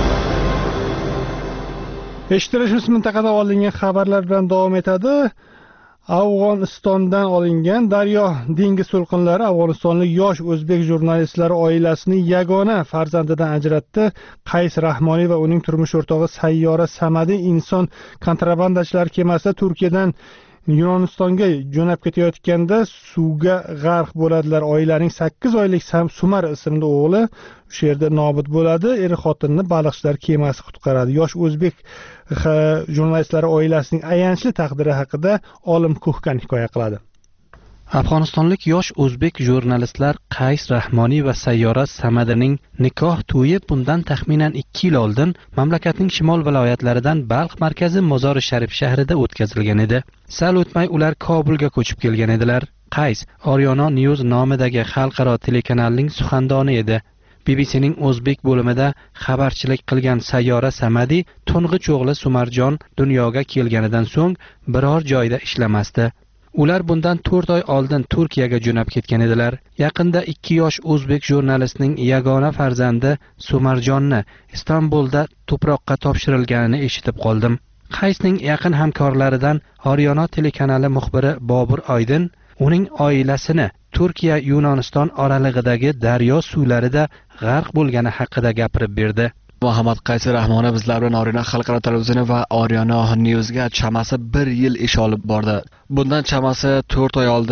Eshittirishimiz mintaqada olingan xabarlar bilan davom etadi. Afg'onistondan olingan Daryo dengiz to'lqinlari afg'onistonlik yosh o'zbek jurnalistlari oilasining yagona farzandidan ajratdi. Qays Rahmoniy va uning turmush o'rtog'i Sayyora Samadi inson kontrabandachilar kemasida Turkiyadan Yunonistonga jo'nab ketayotganda suvga g'arq bo'ladilar. Oilaning sakkiz oylik Sumar ismli o'g'li o'sha yerda nobud bo'ladi. Er xotinni baliqchilar kemasi qutqaradi. Yosh o'zbek jurnalistlari oilasining ayanchli taqdiri haqida Olim Kuhkan hikoya qiladi. Afg'onistonlik yosh o'zbek jurnalistlar Qays Rahmoniy va Sayyora Samadining nikoh to'yi bundan taxminan ikki yil oldin mamlakatning shimol viloyatlaridan Balx markazi Mozori Sharif shahrida o'tkazilgan edi. Sal o'tmay ular Kobulga ko'chib kelgan edilar. Qays Oryona News nomidagi xalqaro telekanalning suxandoni edi. B B C'ning o'zbek bo'limida xabarchilik qilgan Sayyora Samadi to'ng'ich o'g'li Sumarjon dunyoga kelganidan so'ng biror joyda ishlamasdi. Ular bundan to'rt oy oldin Turkiyaga jo'nab ketgan edilar. Yaqinda ikki yosh o'zbek jurnalistning yagona farzandi Sumarjonni Istanbulda tuproqqa topshirilganini eshitib qoldim. Qaysning yaqin hamkorlaridan Oryona telekanali muxbiri Bobur Oydin uning oilasini Turkiya Yunoniston oralig'idagi daryo suvlarida g'arq bo'lgani haqida gapirib berdi. Muhammad Qays Rahmoniy bizlar bilan Oryona xalqaro televizioni va Oryona Newsga chamasi bir yil ish olib bordi. Bundan chamasi to'rt oy oldin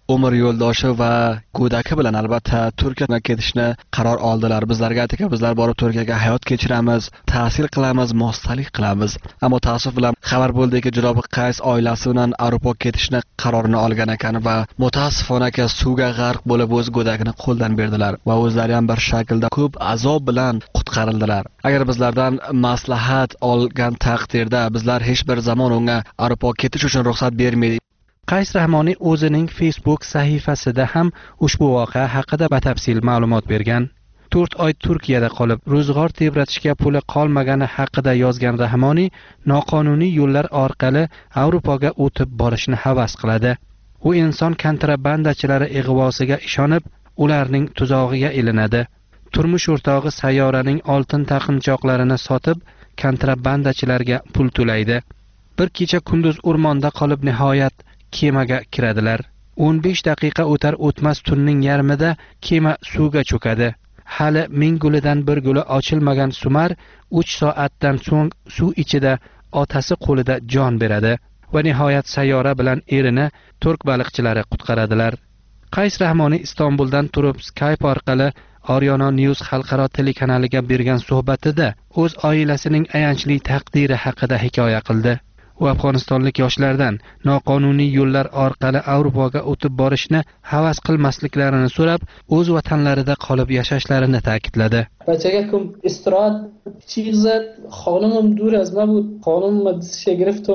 umr yo'ldoshi va go'daki bilan albatta Turkiyaga ketishni qaror oldilar. Bizlarga aytdiki, bizlar borib Turkiyaga hayot kechiramiz, ta'sir qilamiz, mostalik qilamiz. Ammo ta'sif bilan xabar bo'ldiki, janob Qays oilasi bilan Avropaga ketishni qarorini olgan ekan va mutaassifona suvga g'arq bo'lib o'z go'dagini qo'ldan berdilar va o'zlari ham bir shaklda ko'p azob bilan qutqarildilar. Agar bizlardan maslahat olgan taqdirda bizlar hech bir zamon unga Avropaga ketish uchun ruxsat bermaydik. Qays Rahmoniy o'zining Facebook sahifasida ham ushbu voqea haqida batafsil ma'lumot bergan. to'rt oy Turkiyada qolib, ro'zg'or tebratishga puli qolmagani haqida yozgan Rahmoniy noqonuniy yo'llar orqali Avropaga o'tib borishni havas qiladi. U inson kontrabandachilari ig'vosiga ishonib, ularning tuzog'iga ilinadi. Turmush o'rtog'i sayyoraning oltin taqinchoqlarini sotib, kontrabandachilarga pul to'laydi. Bir kecha kunduz o'rmonda qolib nihoyat kemaga kiradilar. o'n besh daqiqa o'tar o'tmas tunning yarmida kema suvga cho'kadi. Hali ming gulidan bir guli ochilmagan Sumar uch soatdan so'ng suv ichida otasi qo'lida jon beradi va nihoyat sayyora bilan erini turk baliqchilari qutqaradilar. Qays Rahmoniy Istanbuldan turib Skype orqali Oryona News xalqaro telekanaliga bergan suhbatida o'z oilasining ayanchli taqdiri haqida hikoya qildi. U afg'onistonlik yoshlardan noqonuniy yo'llar orqali Avropaga o'tib borishni havas qilmasliklarini so'rab, o'z vatanlarida qolib yashashlarini ta'kidladi. بچه‌ها که استراحت چیز زد خانمم دور از من بود خانم مدرسه گرفتم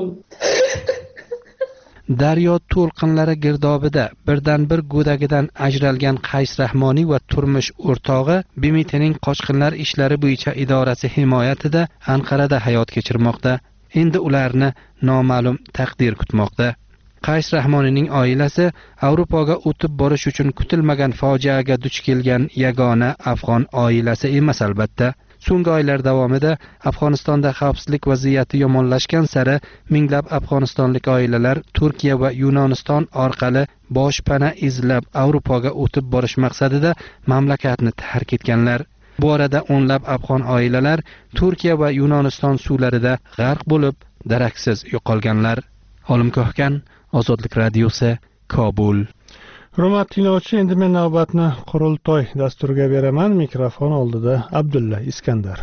Daryo to'lqinlari girdobida birdan bir go'dagidan ajralgan Qays Rahmoniy va turmush o'rtog'i B M T'ning qochqinlar ishlari bo'yicha idorasi himoyatida Anqarada hayot kechirmoqda. Endi ularni noma'lum taqdir kutmoqda. Qays Rahmoniyning oilasi Avropaga o'tib borish uchun kutilmagan fojiaga duch kelgan yagona afg'on oilasi emas albatta. So'nggi oylar davomida Afg'onistonda xavfsizlik vaziyati yomonlashgan sari minglab afg'onistonlik oilalar Turkiya va Yunoniston orqali boshpana izlab Avropaga o'tib borish maqsadida mamlakatni tark etganlar. Bu orada o'nlab afg'on oilalar Turkiya va Yunoniston suvlarida g'arq bo'lib, daraksiz yo'qolganlar. Olim Ko'hkan, Ozodlik radiosi, Kobul. Hurmatli tinglovchi, endi men navbatni qurultoy dasturiga beraman. Mikrofon oldida Abdulla Iskandar.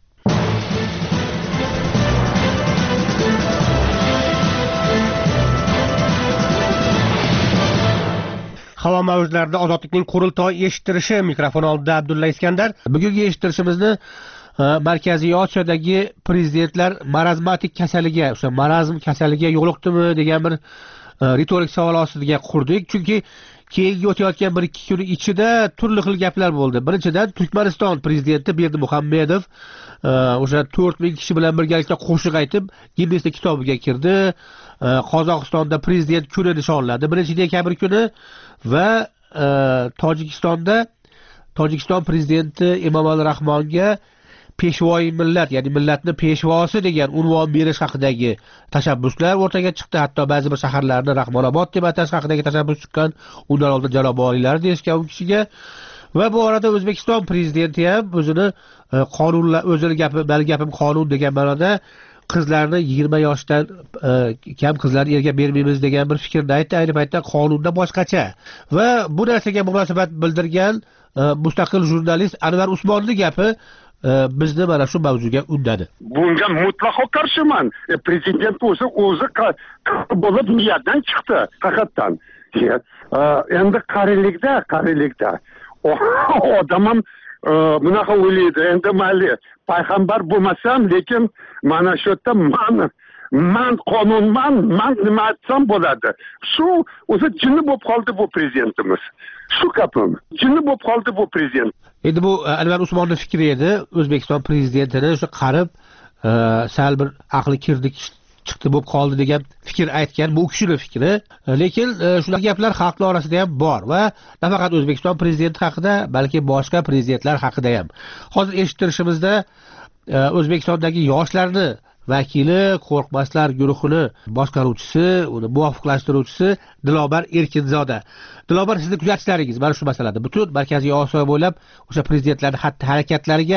Havo mavjlarida Ozodlikning qurultoy eshittirishi, mikrofon oldida Abdulla Iskandar. Bugungi eshittirishimizni Markaziy Osiyodagi prezidentlar marazmatik kasaliga, o'sha marazm kasaliga yo'liqdimi degan bir ritorik savol ostiga qurdik. Chunki keyingi o'tayotgan bir ikki kun ichida turli xil gaplar bo'ldi. Birinchidan Turkmaniston prezidenti Berdimuhamedov o'sha to'rt ming kishi bilan birgalikda qo'shiq aytib, Ginnes kitobiga kirdi. Qozog'istonda prezident kuni nishonlandi, birinchi dekabr kuni va Tojikistonda Tojikiston prezidenti Emomali Rahmonga peshvoyi millat, ya'ni millatni peshvosi degan unvon berish haqidagi tashabbuslar o'rtaga chiqdi. Hatto ba'zi bir shaharlarni Rahmonobod deb atash haqidagi tashabbus chiqqan. Undan oldin janob oliylar deyishgan u kishiga. Va bu orada O'zbekiston prezidenti ham o'zini qonunlar, o'zini gapi, "Meni gapim qonun" degan ma'noda qizlarni yigirma yoshdan kam qizlarni erga bermaymiz degan bir fikrni aytdi. Ayni paytda qonunda boshqacha. Va bu narsaga munosabat bildirgan mustaqil jurnalist Anvar Usmonning gapi bizni mana shu mavzuga undadi. Bunga mutlaqo qarshiman. E, prezident o'zi o'zi bo'lib niyatdan chiqdi haqiqatan. Endi qarilikda, qarilikda odam ham bunaqa o'ylaydi. Endi mayli payg'ambar bo'lmasam, lekin mana shu yerda man man qonunman, man nima aytsam bo'ladi. Shu o'zi jinni bo'lib qoldi bu prezidentimiz. Shu gapim. Jinni bo'lib qoldi bu prezident. Endi bu Anvar Usmonning fikri edi. O'zbekiston prezidentini o'sha qarib, sal bir aqli kirdik chiqdi bo'lib qoldi degan fikr aytgan. Bu kishining fikri. Lekin shunaqa gaplar xalqlar orasida ham bor va nafaqat O'zbekiston prezidenti haqida, balki boshqa prezidentlar haqida ham. Hozir eshittirishimizda O'zbekistondagi yoshlarni vakili, qo'rqmaslar guruhini boshqaruvchisi, uni muvofiqlashtiruvchisi Dilobar Erkinzoda. Dilobar, sizni kuzatishlaringiz mana shu masalada butun Markaziy Osiyo bo'ylab o'sha prezidentlarning xatti harakatlariga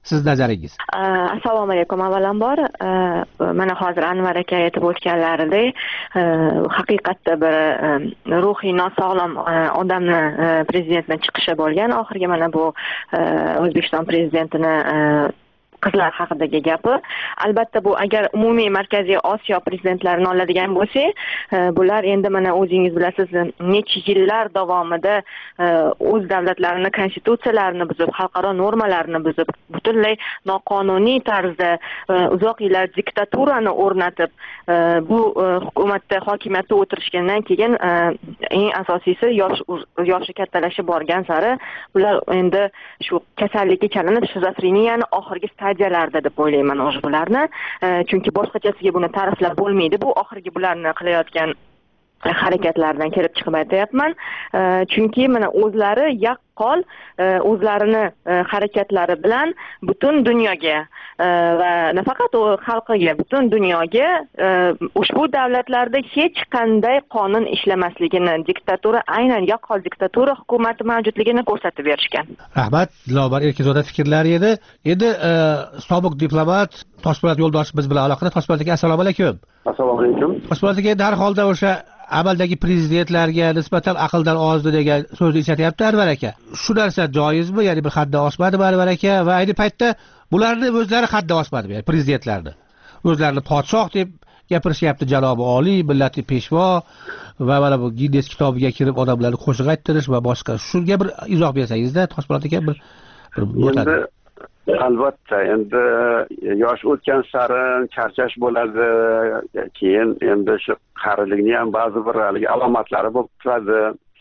siz nazaringiz? Assalomu alaykum. Avvalambor mana hozir Anvar aka aytib o'tganlaridek haqiqatda bir ruhiy nosog'lom odamni prezidentning chiqishi bo'lgan. Oxirgi mana bu O'zbekiston prezidentini qizlar haqidagi gapi. Albatta bu agar umumiy Markaziy Osiyo prezidentlarini oladigan bo'lsak, bular endi mana o'zingiz bilasiz, necha yillar davomida o'z davlatlarini konstitutsiyalarini buzib, xalqaro normalarini buzib, butunlay noqonuniy tarzda uzoq yillar diktaturani o'rnatib, bu hukumatda hokimiyatda o'tirishgandan keyin eng asosiysi yosh yoshi kattalashib borgan sari bular endi shu kasallikka chalinib, shizofreniyani oxirgi stadiyalarda deb o'ylayman o'sha bularni. Chunki boshqachasiga buni ta'riflab bo'lmaydi. Bu oxirgi bularni qilayotgan harakatlardan kelib chiqib aytayapman. Chunki mana o'zlari yaqqol o'zlarini harakatlari bilan butun dunyoga va nafaqat u xalqiga, butun dunyoga ushbu davlatlarda hech qanday qonun ishlamasligini, diktatura, aynan yaqqol diktatura hukumati mavjudligini ko'rsatib berishgan. Rahmat, Dilobar Erkizoda fikrlari edi. Endi sobiq diplomat Toshpo'lat Yo'ldoshev biz bilan aloqada. Toshpo'lat aka, assalomu alaykum. Assalomu alaykum. Toshpo'lat aka, har holda o'sha amaldagi prezidentlarga nisbatan aqldan ozdi degan so'zni ishlatyapti Anvar aka. Shu narsa joizmi? Ya'ni bir haddan oshmadimi Anvar aka? Va ayni paytda bularni o'zlari haddan oshmadimi, ya'ni prezidentlarni? O'zlarini podshoh deb gapirishyapti, janobi oliy, millatli peshvo va mana bu Ginnes kitobiga kirib odamlarni qo'shiq ayttirish va boshqa. Shunga bir izoh bersangizda, Toshpo'lat aka, bir bir albatta endi yosh o'tgan sari charchash bo'ladi, keyin endi shu qarilikni ham ba'zi bir haligi alomatlari bo'lib turadi.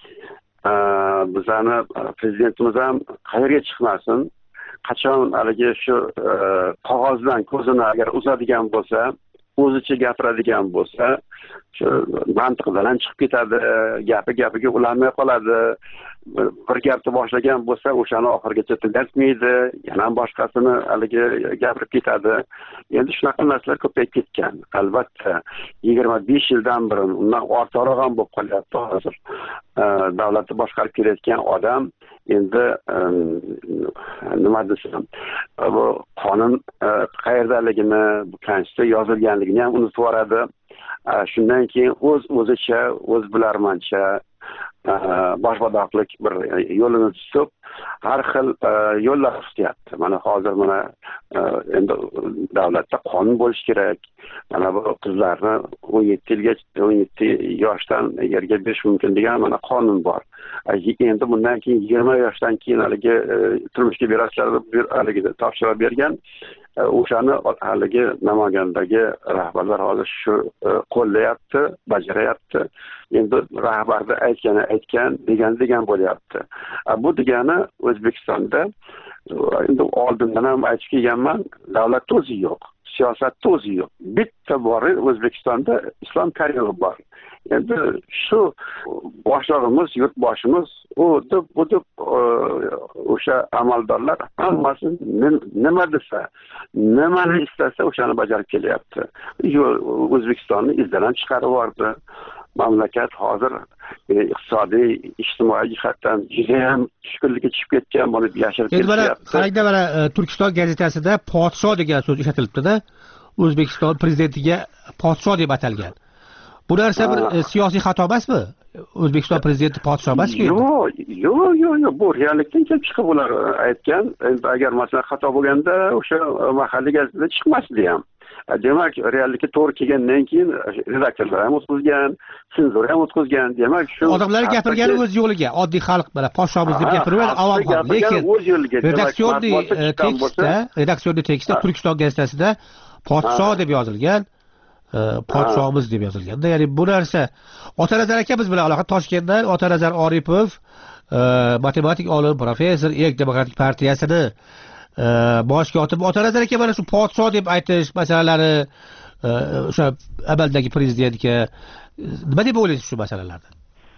Bizani prezidentimiz ham qayerga chiqmasin, qachon haligi shu qog'ozdan ko'zini agar uzadigan bo'lsa, o'zicha gapiradigan bo'lsa, shu mantiqdan ham chiqib ketadi, gapi gapiga ulanmay qoladi. Bir gapni boshlagan bo'lsa, o'shani oxirigacha tugatmaydi, yana boshqasini haligi gapirib ketadi. Endi shunaqa narsalar ko'payib ketgan. Albatta, yigirma besh yildan burun undan ortiqroq ham bo'lib qolyapti hozir. Davlatni boshqarib kelayotgan odam endi nima desam, bu qonun qayerdaligini, bu konstitutsiya yozilganligini ham unutib yuboradi. Shundan keyin o'z o'zicha, o'z bilarmancha boshboshdoqlik bir yo'lini tutib, har xil yo'llar tutyapti. Mana hozir mana endi davlatda qonun bo'lishi kerak. Mana bu qizlarni o'n yetti yilgacha, o'n yetti yoshdan erga berish mumkin degan mana qonun bor. Endi bundan keyin yigirma yoshdan keyin haligi turmushga berasizlar deb haligi topshiriq bergan. O'shani haligi Namangandagi rahbarlar hozir shu qo'llayapti, bajarayapti. Endi rahbarda aytgani aytgan, degan degan bo'lyapti. Bu degani O'zbekistonda endi oldindan ham aytib kelganman, davlat o'zi yo'q, siyosat o'zi yo'q. Bitta bor O'zbekistonda Islom Karimov bor. Endi shu boshlig'imiz, yurtboshimiz u deb bu deb o'sha amaldorlar hammasi nima desa, nimani istasa o'shani bajarib kelyapti. O'zbekistonni izdan chiqarib yubordi. Mamlakat hozir iqtisodiy, ijtimoiy jihatdan juda ham tushkunlikka tushib ketgan, buni yashirib ketyapti. Qarangda mana Turkiston gazetasida podsho degan so'z ishlatilibdi-da. O'zbekiston prezidentiga podsho deb atalgan. Bu narsa bir siyosiy xato emasmi? O'zbekiston prezidenti podsho emas-ku. Yo'q, yo'q, yo'q, yo'q, bu reallikdan kelib chiqib ular aytgan. Endi agar masalan xato bo'lganda o'sha mahalliy gazetada chiqmasdi ham. Demak, reallikka to'g'ri kelgandan keyin redaktorlar ham o'tkazgan, senzura ham o'tkazgan. Demak, shu odamlar gapirgani o'z yo'liga, oddiy xalq bilan podshomiz deb gapiraveradi, avom ham. Lekin redaksionniy tekstda, redaksionniy tekstda Turkiston gazetasida podsho deb yozilgan. Podshomiz deb yozilganda, ya'ni bu narsa Otanazar aka biz bilan aloqa Toshkentdan Otanazar Oripov, matematik olim, professor, Erk demokratik partiyasini bosh kotibi. Otanazar aka mana shu podsho deb aytish masalalari o'sha amaldagi prezidentga nima deb o'ylaysiz shu masalalarda?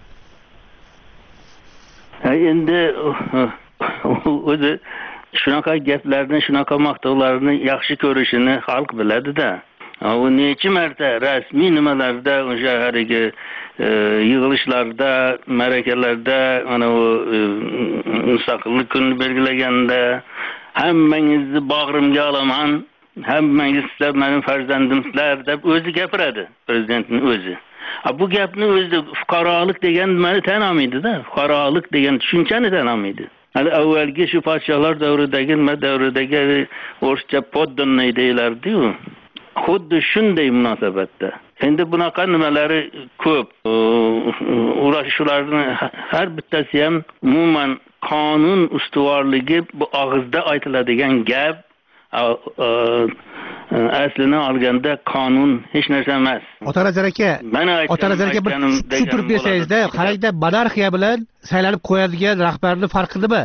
Endi o'zi shunaqa gaplarni, shunaqa maqtovlarni yaxshi ko'rishini xalq biladi-da. U necha marta rasmiy nimalarda, o'sha haligi yig'ilishlarda, ma'rakalarda, mana u mustaqillik kunini belgilaganda, hammangizni bag'rimga olaman, hammangiz sizlar mening farzandimsizlar deb o'zi gapiradi, prezidentning o'zi. Bu gapni o'zi fuqarolik degan nimani tan olmaydi-da, fuqarolik degan tushunchani tan olmaydi. Hali avvalgi shu podshohlar davridagi, nima davridagi o'ruscha poddanniy deyilardi-yu. Xuddi shunday munosabatda. Endi bunaqa nimalari ko'p. Uğraşlarning har bittasi ham umuman qonun ustuvorligi bu og'izda aytiladigan gap, aslini olganda qonun hech narsa emas. Otanazar aka, Otanazar aka bir tushuntirib bersangizda, qarangda monarxiya bilan saylanib qo'yadigan rahbarning farqi nima?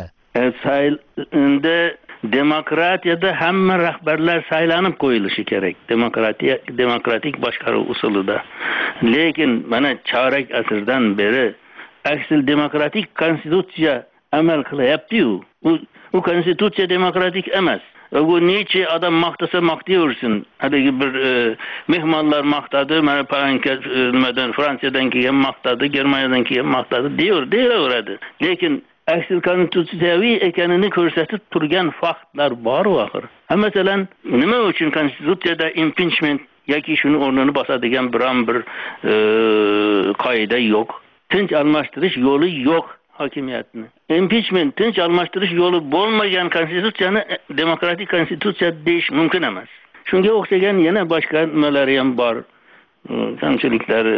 Endi demokratiyada hamma rahbarlar saylanib qo'yilishi kerak. Demokratiya demokratik boshqaruv usulida. Lekin mana chorak asrdan beri aksil demokratik konstitutsiya amal qilyapti-yu. U konstitutsiya demokratik emas. Bu necha odam maqtasa maqtaversin. Haligi bir mehmonlar maqtadi, mana paranka nimadan Fransiyadan kelgan maqtadi, Germaniyadan kelgan maqtadi deyor, deyaveradi. Lekin aksil konstitutsiyaviy ekanini ko'rsatib turgan faktlar bor axir. Masalan, nima uchun konstitutsiyada impeachment yoki shuni o'rnini bosadigan biron bir qoida yo'q. Tinch almashtirish yo'li yo'q hokimiyatni. Impeachment tinch almashtirish yo'li bo'lmagan konstitutsiyani demokratik konstitutsiya deyish mumkin emas. Shunga o'xshagan yana boshqa nimalari ham bor. Kamchiliklari.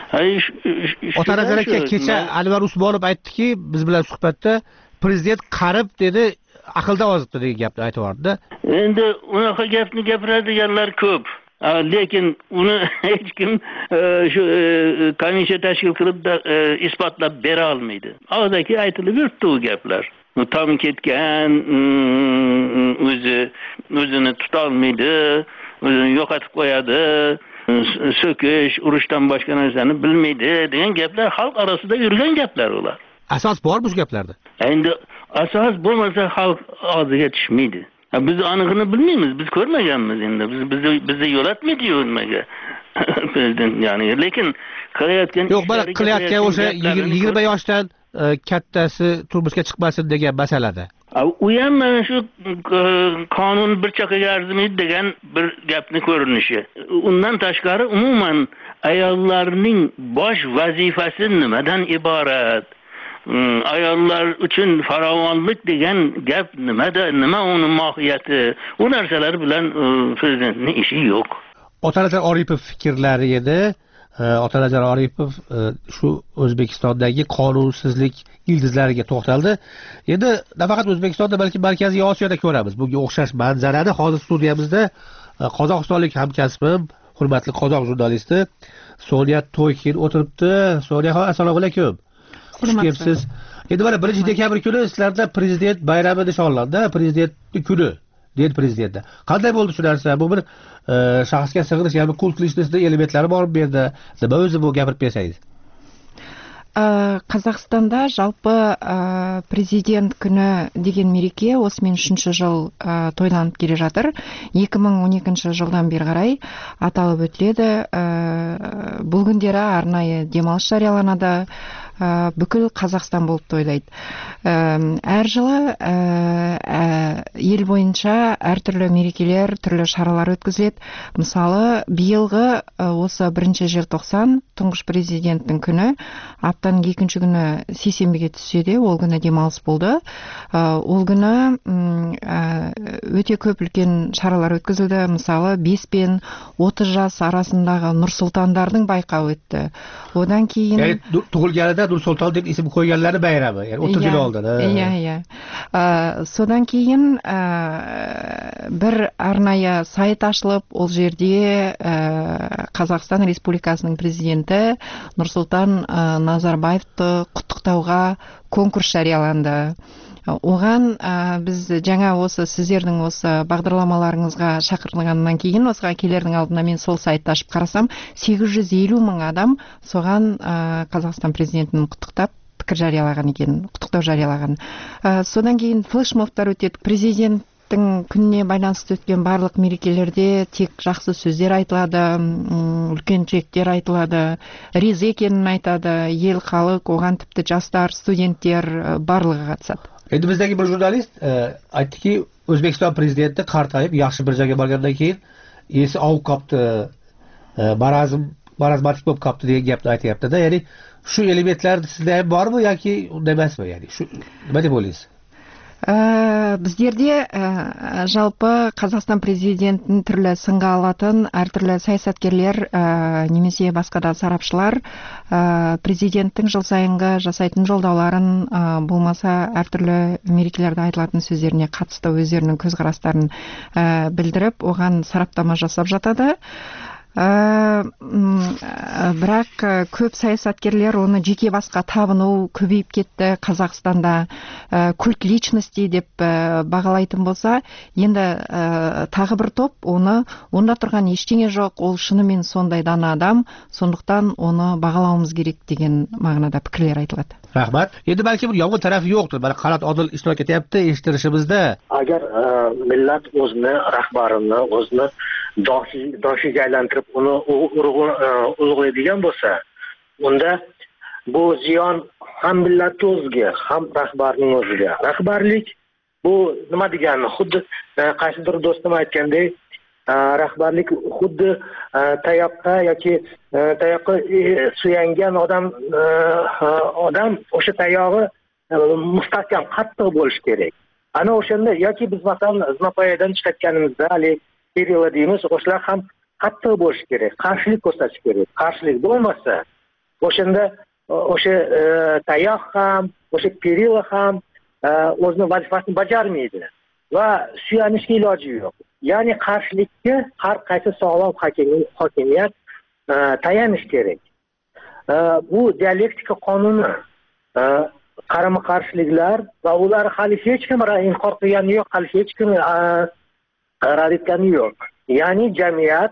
Otanazar aka kecha Anvar Usmonov aytdiki, biz bilan suhbatda prezident qarib dedi, aqldan ozibdi degan gapni aytib. Endi unaqa gapni gapiradiganlar ko'p. Lekin uni hech kim shu komissiya tashkil qilib isbotlab bera olmaydi. Og'zaki aytilib yuribdi u gaplar. Tom ketgan, o'zi o'zini tuta olmaydi, o'zini yo'qotib qo'yadi. So'kish, urushdan boshqa narsani bilmaydi degan gaplar xalq orasida yurgan gaplar ular. Asos bor bu gaplarda. Endi asos bo'lmasa xalq og'ziga tushmaydi. Biz aniqini bilmaymiz, biz ko'rmaganmiz endi. Biz bizni bizni yo'latmaydi-yu nimaga. Prezident ya'ni, lekin qilayotgan yo'q, mana qilayotgan o'sha yigirma yoshdan kattasi turmushga chiqmasin degan masalada. U ham mana shu qonun bir chaqaga arzimaydi degan bir gapni ko'rinishi. Undan tashqari umuman ayollarning bosh vazifasi nimadan iborat? Ayollar uchun farovonlik degan gap nimada, nima uni mohiyati? U narsalar bilan prezidentning ishi yo'q. Otanazar Oripov fikrlari edi. Otanazar Oripov shu O'zbekistondagi qonunsizlik ildizlariga to'xtaldi. Endi nafaqat O'zbekistonda, balki Markaziy Osiyoda ko'ramiz bunga o'xshash manzarani. Hozir studiyamizda qozog'istonlik hamkasbim, hurmatli qozoq jurnalisti Sonya Toykin o'tiribdi. Sonya, assalomu alaykum. Xush kelibsiz. Endi mana birinchi dekabr kuni sizlarda prezident bayrami nishonlandi, prezidentning kuni. Deydi prezidentda. Qanday bo'ldi shu narsa? Bu bir shaxsga sig'inish, ya'ni qul qilishning elementlari bormi bu yerda? Nima o'zi bu gapirib bersangiz? Қазақстанда жалпы президент күні деген мереке осымен үшінші жыл тойланып келе жатыр. екі мың он екінші жылдан бері қарай аталып өтіледі. Бұл күндері арнайы демалыс жарияланады. Бүкіл Қазақстан болып тойлайды. Әр жылы ел бойынша әртүрлі мерекелер, түрлі шаралар өткізіледі. Мысалы, биылғы осы бірінші желтоқсан тұңғыш президенттің күні, аптаның екінші күні сейсенбіге түссе де, ол күні демалыс болды. Ол күні өте көп үлкен шаралар өткізілді. Мысалы, бес пен отыз жас арасындағы Нұрсұлтандардың байқауы өтті. Одан кейін туғылғанida Нұрсұлтан деп есім қойғанлары байрамы, яғни отыз жыл oldu. Иә, иә. Содан кейін бір арнайы сайт ашылып, ол жерде Қазақстан Республикасының президенті Нұрсұлтан Назарбаевты құттықтауға конкурс жарияланды. Оған біз жаңа осы сіздердің осы бағдарламаларыңызға шақырылғаннан кейін осыға келердің алдында мен сол сайтты ашып қарасам, сегіз жүз елу мың адам соған Қазақстан президентін құттықтап пікір жариялаған екен, құттықтау жариялаған. Содан кейін флешмобтар өтеді. Президенттің күніне байланысты өткен барлық мерекелерде тек жақсы сөздер айтылады, үлкен тілектер айтылады, риза екенін айтады, ел, халық, оған тіпті жастар, студенттер барлығы қатысады. endi bizdagi bir jurnalist aytdiki, O'zbekiston prezidenti qartayib yaxshi bir joyga borgandan keyin esi ovib qolibdi, marazm marazmatik bo'lib qolibdi degan gapni aytyapti-da. Ya'ni shu elementlar sizda ham bormi yoki unda emasmi? Ya'ni shu nima deb o'ylaysiz? Біздерде жалпы Қазақстан президентін түрлі сынға алатын әртүрлі саясаткерлер немесе басқа да сарапшылар президенттің жыл сайынғы жасайтын жолдауларын болмаса әртүрлі мерекелерде айтылатын сөздеріне қатысты өздерінің көзқарастарын білдіріп, оған сараптама жасап жатады. Бірақ көп саясаткерлер оны жеке басқа табыну көбейіп кетті Қазақстанда, культ личности деп бағалайтын болса, енді тағы бір топ оны онда тұрған ештеңе жоқ, ол шынымен сондай дана адам, сондықтан оны бағалауымыз керек деген мағынада пікірлер айтылады. Rahmat. Endi balki bir yomon tarafi yo'qdir. Mana Qanot Odil ishtirok etyapti eshittirishimizda. Agar millat o'zini rahbarini, o'zini doshiga aylantirib uni ulug'laydigan bo'lsa, unda bu ziyon ham millat o'ziga, ham rahbarning o'ziga. Rahbarlik bu nima degani? Xuddi qaysidir do'stim aytgandek, rahbarlik xuddi tayoqqa yoki tayoqqa suyangan odam odam o'sha tayog'i mustahkam, qattiq bo'lishi kerak. Ana o'shanda yoki biz masalan zinapoyadan chiqayotganimizda hali perioda deymiz, o'shalar ham qattiq bo'lishi kerak, qarshilik ko'rsatish kerak. Qarshilik bo'lmasa, o'shanda o'sha tayoq ham, o'sha perila ham o'zining vazifasini bajarmaydi va suyanishga iloji yo'q. Ya'ni qarshilikka har qaysi sog'lom hokimiyat tayanish kerak. Bu dialektika qonuni, qarama-qarshiliklar va ular hali hech kim inkor qilgani yo'q, hali hech kim rad etgani yo'q. Ya'ni jamiyat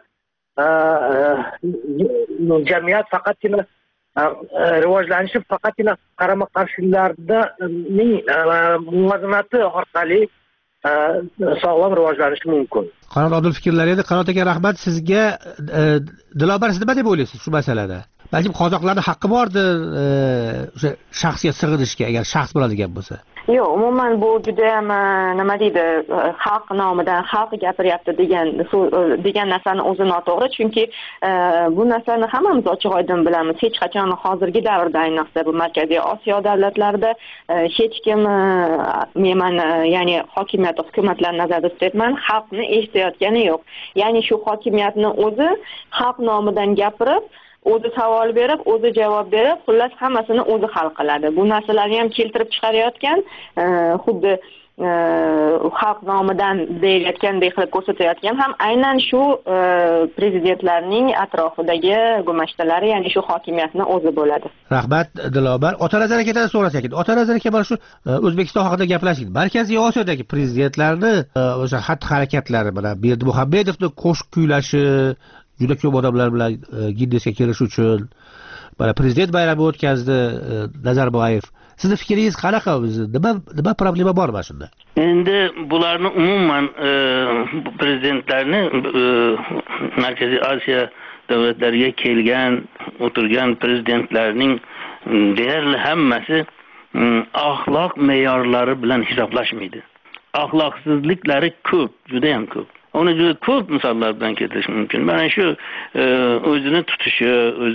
jamiyat faqatgina rivojlanishi faqatgina qarama-qarshiliklarning muvozanati orqali sog'lom rivojlanishi mumkin. Qanot Odil fikrlari edi. Qanot aka, rahmat sizga. Dilobar, siz nima deb o'ylaysiz shu masalada? Balki qozoqlarning haqqi bordir o'sha shaxsga sig'inishga, agar shaxs bo'ladigan bo'lsa. Yo'q, umuman bu juda ham nima deydi, xalq nomidan xalq gapiryapti degan degan narsani o'zi noto'g'ri, chunki bu narsani hammamiz ochiq oydin bilamiz. Hech qachon hozirgi davrda, ayniqsa bu Markaziy Osiyo davlatlarida hech kim, men ya'ni hokimiyat, hukumatlar nazarda tutyapman, xalqni eshitayotgani yo'q. Ya'ni shu hokimiyatni o'zi xalq nomidan gapirib, o'zi savol berib, o'zi javob berib, xullas hammasini o'zi hal qiladi. Bu narsalarni ham keltirib chiqarayotgan, xuddi xalq nomidan deyilayotgandek qilib ko'rsatayotgan ham aynan shu prezidentlarning atrofidagi gumashtalari, ya'ni shu hokimiyatni o'zi bo'ladi. Rahmat Dilobar. Otanazar akadan so'rasak edi. Otanazar aka, mana shu O'zbekiston haqida gaplashdik. Markaziy Osiyodagi prezidentlarni o'sha xatti-harakatlari bilan Berdimuhamedovning qo'shiq kuylashi, juda ko'p odamlar bilan Ginnessga kirish uchun mana prezident bayrami o'tkazdi Nazarboyev. Sizning fikringiz qanaqa o'zi? Nima nima problema bor mana shunda? Endi bularni umuman prezidentlarni Markaziy Osiyo davlatlariga kelgan, o'tirgan prezidentlarning deyarli hammasi axloq me'yorlari bilan hisoblashmaydi. Axloqsizliklari ko'p, juda ham ko'p. Uni juda ko'p misollar bilan keltirish mumkin. Mana shu o'zini tutishi,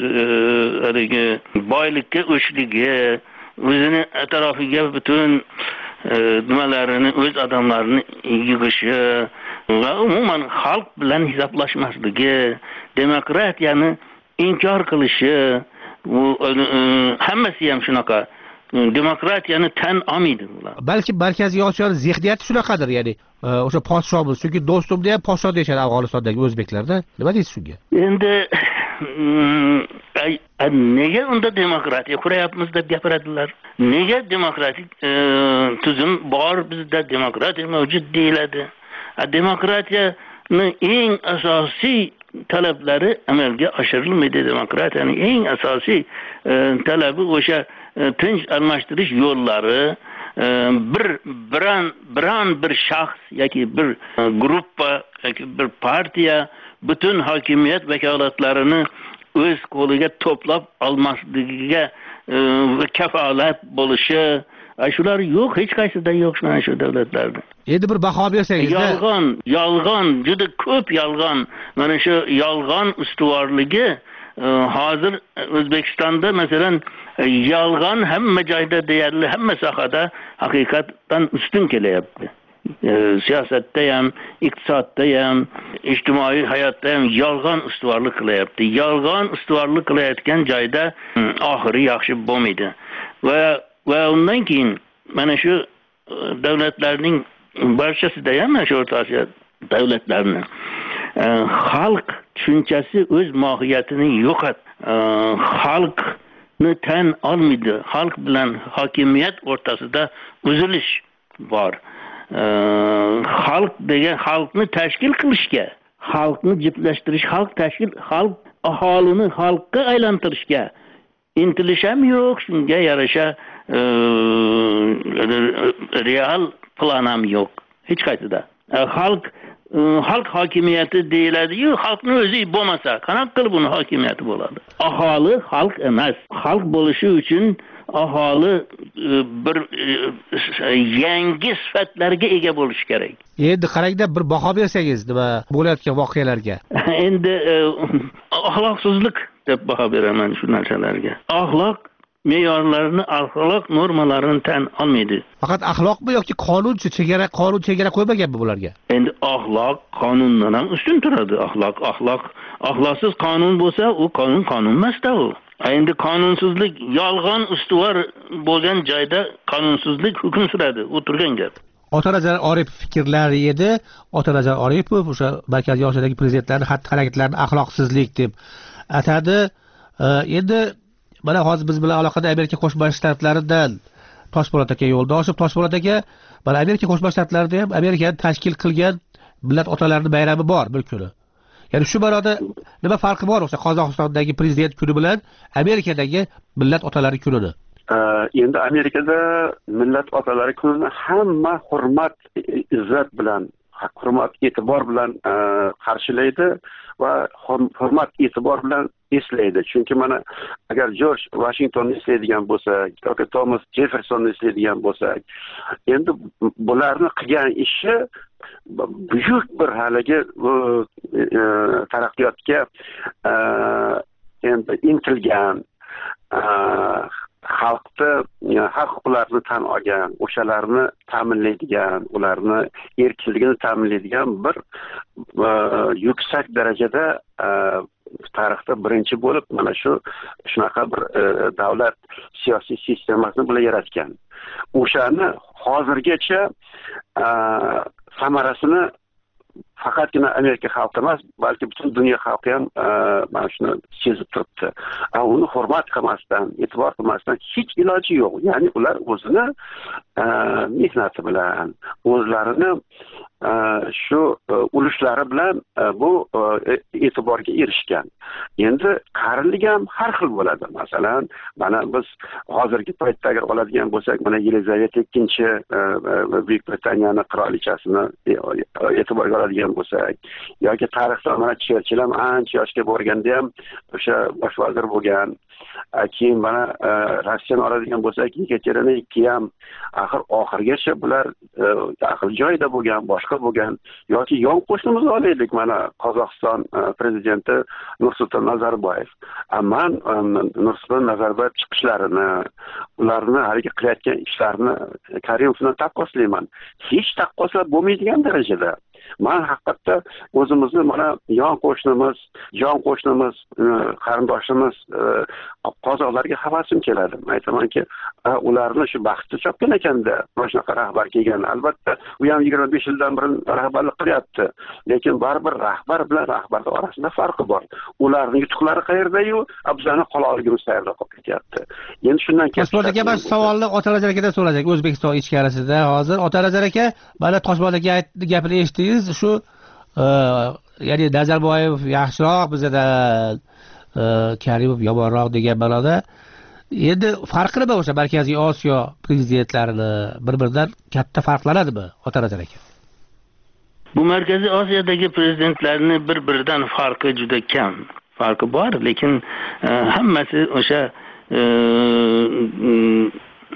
o'zi boylikka o'chligi, o'zini atrofiga butun nimalarini, o'z odamlarini yig'ishi va umuman xalq bilan hisoblashmasligi, demokratiyani inkor qilishi, hammasi ham shunaqa. Demokratiyani tan olmaydi ular. Balki Markaziy Osiyoning zehniyati shunaqadir, ya'ni o'sha podshomiz, chunki do'stimda ham podsho deyishadi Afg'onistondagi o'zbeklarda. Nima deysiz shunga? Endi nega unda demokratiya qurayapmiz deb gapiradilar? Nega demokratik tuzum bor, bizda demokratiya mavjud deyiladi? Demokratiyani eng asosiy talablari amalga oshirilmaydi. Demokratiyaning eng asosiy talabi o'sha tinch almashtirish yo'llari, bir biron biron bir shaxs yoki bir gruppa yoki bir partiya butun hokimiyat vakolatlarini o'z qo'liga to'plab olmasligiga kafolat bo'lishi shular yo'q, hech qaysida yo'q mana shu davlatlarda. Endi bir baho bersangiz. Yolg'on, yolg'on, juda ko'p yolg'on. Mana shu yolg'on ustuvorligi hozir O'zbekistonda masalan yolg'on hamma joyda deyarli hamma sohada haqiqatdan ustun kelyapti. Siyosatda ham, iqtisodda ham, ijtimoiy hayotda ham yolg'on ustuvorlik qilyapti. Yolg'on ustuvorlik qilayotgan joyda oxiri yaxshi bo'lmaydi. Va va undan keyin mana shu davlatlarning barchasida ham mana shu O'rta Osiyo davlatlarini xalq tushunchasi o'z mohiyatini yo'qot. Xalqni tan olmaydi. Xalq bilan hokimiyat o'rtasida uzilish bor. Xalq degan xalqni tashkil qilishga, xalqni jiplashtirish, xalq tashkil, xalq aholini xalqqa aylantirishga intilish ham yo'q. Shunga yarasha real plan ham yo'q hech qaysida. Xalq xalq hokimiyati deyiladi-yu, xalqni o'zi bo'lmasa, qanaqa qilib uni hokimiyati bo'ladi? Aholi xalq emas. Xalq bo'lishi uchun aholi bir yangi sifatlarga ega bo'lishi kerak. Endi qarangda bir baho bersangiz nima bo'layotgan voqealarga. Endi axloqsizlik deb baho beraman shu narsalarga. Axloq me'yorlarini, axloq normalarini tan olmaydi. Faqat axloqmi yoki qonunchi, chegara, qonun chegara qo'ymaganmi bularga? Endi axloq qonundan ham ustun turadi. Axloq, axloq, axloqsiz qonun bo'lsa, u qonun qonun emas-da u. Endi qonunsizlik, yolg'on ustuvor bo'lgan joyda qonunsizlik hukm suradi. U turgan gap. Otanazar Oripov fikrlari edi. Otanazar Oripov o'sha Markaziy Osiyodagi prezidentlarning xatti-harakatlarini axloqsizlik deb atadi. Endi mana hozir biz bilan aloqada Amerika Qo'shma Shtatlaridan Toshpo'lat aka yo'ldoshib, Toshpo'lat aka, mana Amerika Qo'shma Shtatlarida ham Amerikani tashkil qilgan millat otalarining bayrami bor bir kuni. Ya'ni shu ma'noda nima farqi bor o'sha Qozog'istondagi prezident kuni bilan Amerikadagi millat otalari kunini? Endi Amerikada millat otalari kunini hamma hurmat, izzat bilan, hurmat, e'tibor bilan qarshilaydi va hurmat, e'tibor bilan eslaydi. Chunki mana agar Jorj Vashingtonni eslaydigan bo'lsak, yoki Thomas Jeffersonni eslaydigan bo'lsak, endi bularni qilgan ishi buyuk bir haligi taraqqiyotga endi intilgan, xalqni haq huquqlarini tan olgan, o'shalarni ta'minlaydigan, ularni erkinligini ta'minlaydigan bir yuksak darajada tarixda birinchi bo'lib mana shu shunaqa bir davlat siyosiy sistemasini bular yaratgan. O'shani hozirgacha samarasini faqatgina Amerika xalqi emas, balki butun dunyo xalqi ham mana shuni sezib turibdi. Uni hurmat qilmasdan, e'tibor qilmasdan hech iloji yo'q. Ya'ni ular o'zini mehnati bilan, o'zlarini shu ulushlari bilan bu e'tiborga erishgan. Endi qarilik ham har xil bo'ladi. Masalan, mana biz hozirgi paytda agar oladigan bo'lsak, mana Yelizaveta ikkinchi Buyuk Britaniyaning qirolichasini e'tiborga oladigan bo'lsak, yoki tarixda mana Cherchill ham ancha yoshga borganda ham o'sha bosh vazir bo'lgan. Keyin mana Rossiyani oladigan bo'lsak, Yekaterina ikki ham axir oxirgacha bular aql joyida bo'lgan, boshqa bo'lgan. Yoki yon qo'shnimizni olaylik, mana Qozog'iston prezidenti Nursulton Nazarboyev. Amman Nursulton Nazarboyev chiqishlarini, ularni haligi qilayotgan ishlarini Karimovdan taqqoslayman. Hech taqqoslab bo'lmaydigan darajada. Men haqiqatda o'zimizni mana yon qo'shnimiz, jon qo'shnimiz, qarindoshimiz qozoqlarga havasim keladi. Aytamanki, ularni shu baxtli chopgan ekanda, mana shunaqa rahbar kelgan. Albatta, u ham yigirma besh yildan beri rahbarlik qilyapti. Lekin baribir rahbar bilan rahbarning orasida farqi bor. Ularning yutuqlari qayerda-yu, bizani qololigimiz tayyorlab qolib ketyapti. Endi shundan keyin Toshpo'lat aka mana savolni Otanazar akadan so'rasak, O'zbekiston ichkarisida hozir Otanazar aka, mana Toshpo'lat aka gapini eshitdingiz, shu ya'ni Nazarboyev yaxshiroq bizadan, Karimov yomonroq degan ma'noda. Endi farqi nima o'sha Markaziy Osiyo prezidentlarini bir-biridan katta farqlanadimi, Otanazar aka? Bu Markaziy Osiyodagi prezidentlarni bir-biridan farqi juda kam. Farqi bor, lekin hammasi o'sha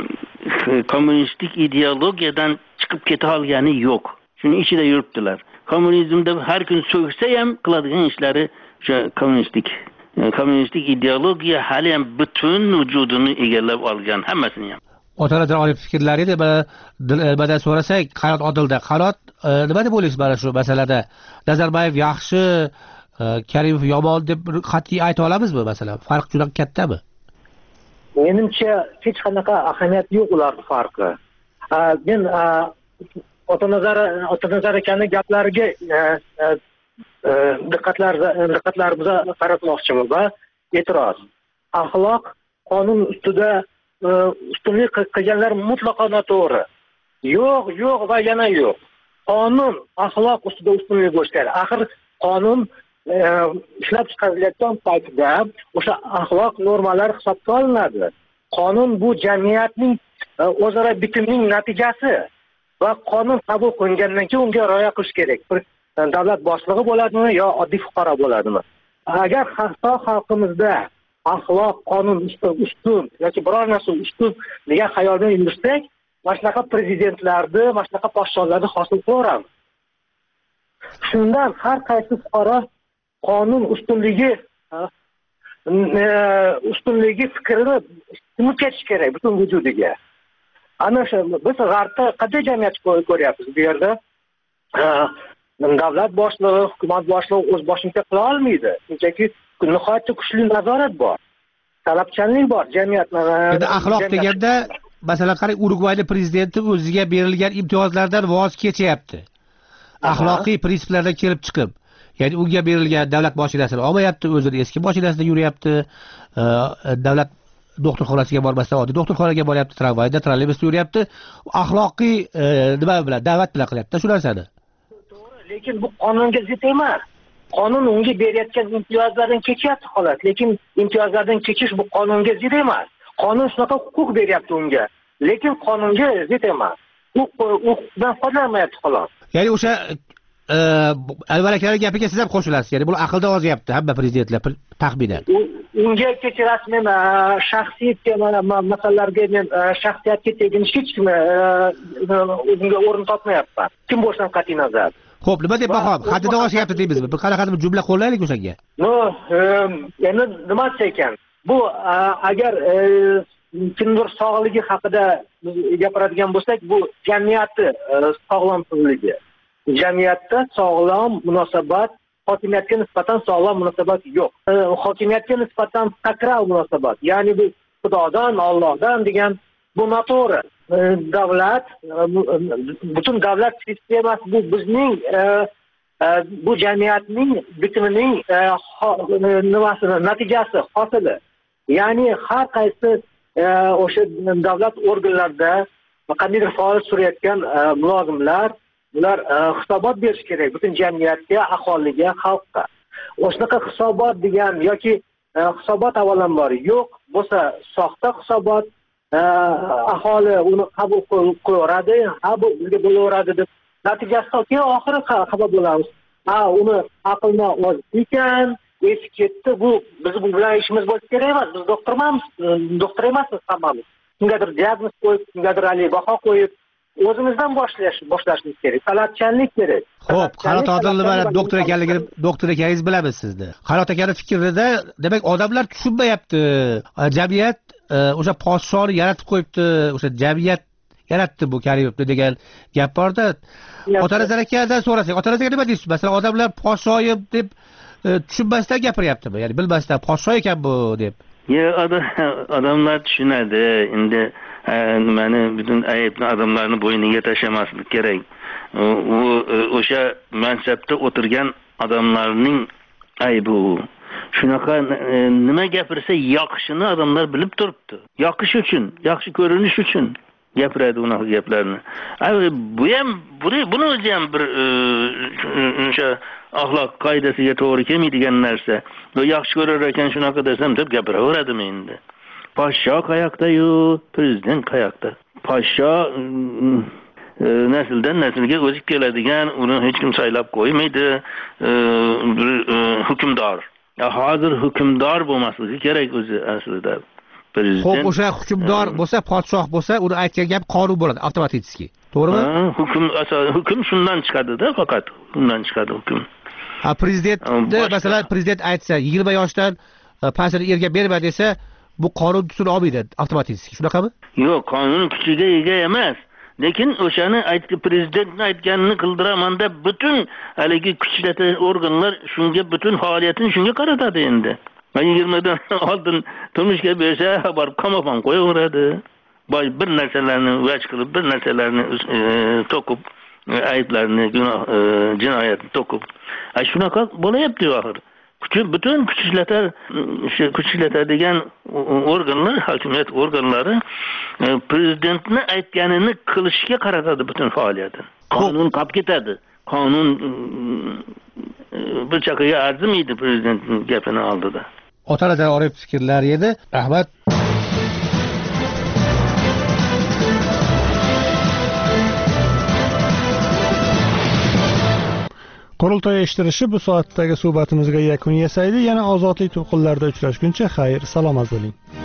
kommunistik ideologiyadan chiqib keta olgani yo'q. Shuning ichida yuribdilar. Kommunizmda har kun so'ksa ham qiladigan ishlari o'sha kommunistik kommunistik ideologiya hali ham butun vujudini egallab olgan hammasini ham. Otalardan olib fikrlari edi, bada so'rasak, Qanot Odilda. Qanot nima deb o'ylaysiz mana shu masalada? Nazarboyev yaxshi, Karimov yomon deb qat'iy ayta olamizmi masalan? Farq juda kattami? Menimcha hech qanaqa ahamiyat yo'q ularning farqi. Men Otanazar Otanazar akaning gaplariga diqqatlar diqqatlarimizni qaratmoqchiman va e'tiroz. Axloq qonun ustida ustunlik qilganlar mutlaqo noto'g'ri. Yo'q, yo'q va yana yo'q. Qonun axloq ustida ustunlik bo'lishi kerak. Axir qonun ishlab chiqarilayotgan paytda o'sha axloq normalari hisobga olinadi. Qonun bu jamiyatning o'zaro bitimining natijasi va qonun qabul qilingandan keyin unga rioya qilish kerak. Davlat boshlig'i bo'ladimi yo oddiy fuqaro bo'ladimi? Agar xalq xalqimizda axloq, qonun ustun yoki biror narsa ustun degan xayoldan yursak, mana shunaqa prezidentlarni, mana shunaqa podshohlarni hosil qilaveramiz. Shundan har qaysi fuqaro qonun ustunligi ustunligi fikrini sinib ketish kerak butun vujudiga. Ana shu biz g'arbda qanday jamiyat ko'ryapmiz bu yerda? Davlat boshlig'i, hukumat boshlig'i o'z boshimcha qila olmaydi. Chunki nihoyatda kuchli nazorat bor. Talabchanlik bor jamiyatda. Endi axloq deganda, masalan, qarang, Urugvayning prezidenti o'ziga berilgan imtiyozlardan voz kechyapti. Axloqiy prinsiplardan kelib chiqib, ya'ni unga berilgan davlat mashinasini olmayapti, o'zini eski mashinasida yuryapti, davlat doktorxonasiga bormasdan oddiy doktorxonaga boryapti, tramvayda, trolleybusda yuryapti. Axloqiy nima bilan, da'vat bilan qilyapti shu narsani. Lekin bu qonunga zid emas. Qonun unga berayotgan imtiyozlardan kechyapti xolos, lekin imtiyozlardan kechish bu qonunga zid emas. Qonun shunaqa huquq beryapti unga, lekin qonunga zid emas. U huquqdan foydalanmayapti xolos. Ya'ni o'sha alvalaklarning gapiga siz ham qo'shilasiz. Ya'ni bu aqlda ozyapti hamma prezidentlar taxminan. Unga kechirasiz, men shaxsiyatga mana masalalarga men shaxsiyatga teginishga hech kim o'zimga o'rin topmayapman. Kim bo'lsa qat'iy nazar. Xo'p, nima deb baho? Haddida oshyapti deymizmi? Bir qanaqa jumla qo'llaylik o'shanga. No, endi nima desa ekan? Bu agar kimdir sog'ligi haqida gapiradigan bo'lsak, bu jamiyatni sog'lomligi. Jamiyatda sog'lom munosabat, hokimiyatga nisbatan sog'lom munosabat yo'q. Hokimiyatga nisbatan sakral munosabat, ya'ni bu Xudodan, Allohdan degan bu noto'g'ri. Davlat, butun davlat sistemasi bu bizning bu jamiyatning bitimining nimasini, natijasi, hosili. Ya'ni har qaysi o'sha davlat organlarida qandaydir faoliyat surayotgan mulozimlar ular hisobot berish kerak butun jamiyatga, aholiga, xalqqa. O'shanaqa hisobot degan yoki hisobot avvalambor yo'q bo'lsa, soxta hisobot, aholi uni qabul qilaveradi, ha bu bizga bo'laveradi deb natijasida keyin oxiri xabar bo'lamiz. Ha, uni aqlni oz ekan, esi ketdi, bu biz bu bilan ishimiz bo'lishi kerak emas. Biz doktor emasmiz, doktor emasmiz hammamiz. Kimgadir diagnoz qo'yib, kimgadir ali baho qo'yib o'zimizdan boshlash boshlashimiz kerak. Talabchanlik kerak. Xo'p, Qanot Odilni mana doktor ekanligini, doktor ekanligingiz bilamiz sizni. Qanot akaning fikrida, demak, odamlar tushunmayapti. Jamiyat o'sha podshoni yaratib qo'yibdi, o'sha jamiyat yaratdi bu Karimovni degan gap borda. Otanazar akadan so'rasak, Otanazar aka nima deysiz? Masalan, odamlar podshoyim deb tushunmasdan gapiryaptimi? Ya'ni bilmasdan podsho ekan bu deb. Yo'q, odamlar tushunadi. Endi nimani butun aybni odamlarning bo'yniga tashlamaslik kerak. U o'sha mansabda o'tirgan odamlarning aybi u. Shunaqa nima gapirsa yoqishini odamlar bilib turibdi. Yoqish uchun, yaxshi ko'rinish uchun gapiradi unaqa gaplarni. Bu ham buni o'zi ham bir o'sha axloq qoidasiga to'g'ri kelmaydigan narsa. Bu yaxshi ko'rar ekan shunaqa desam deb gapiraveradimi endi? Podsho qayoqda-yu, prezident qayoqda? Podsho nasldan naslga o'sib keladigan, uni hech kim saylab qo'ymaydi, bir hukmdor. Ya hozir hukmdor bo'lmasligi kerak o'zi aslida. prezident. Xo'p, o'sha hukmdor bo'lsa, podshoh bo'lsa, uni aytgan gap qonun bo'ladi, avtomatik. To'g'rimi? Hukm asosan hukm shundan chiqadi-da, faqat undan chiqadi hukm. Ha, prezidentni masalan prezident aytsa, yigirma yoshdan pasini erga berma desa, bu qonun tusini olmaydi avtomatik. Shunaqami? Yo'q, qonun kuchiga ega emas. Lekin o'shani aytgan prezidentning aytganini qildiraman deb butun haligi kuchli organlar shunga butun faoliyatini shunga qaratadi endi. yigirmadan oldin turmushga bersa, borib qamoqdan qo'yaveradi. Boy bir narsalarni vaj qilib, bir narsalarni to'qib, ayblarni, gunoh, jinoyatni to'qib. Ay shunaqa bo'layapti axir. Kuch butun kuchlar, shu kuchlatadigan organlar, hokimiyat organlari prezidentni aytganini qilishga qaratadi butun faoliyatini. Qonun qolib ketadi. Qonun bir chaqaga arzimaydi prezidentning gapini oldida. Otalardan orif fikrlar edi. Rahmat. Qurultoy eshittirishi bu soatdagi suhbatimizga yakun yasaydi. Yana ozodlik to'lqinlarida uchrashguncha xayr, salomat bo'ling.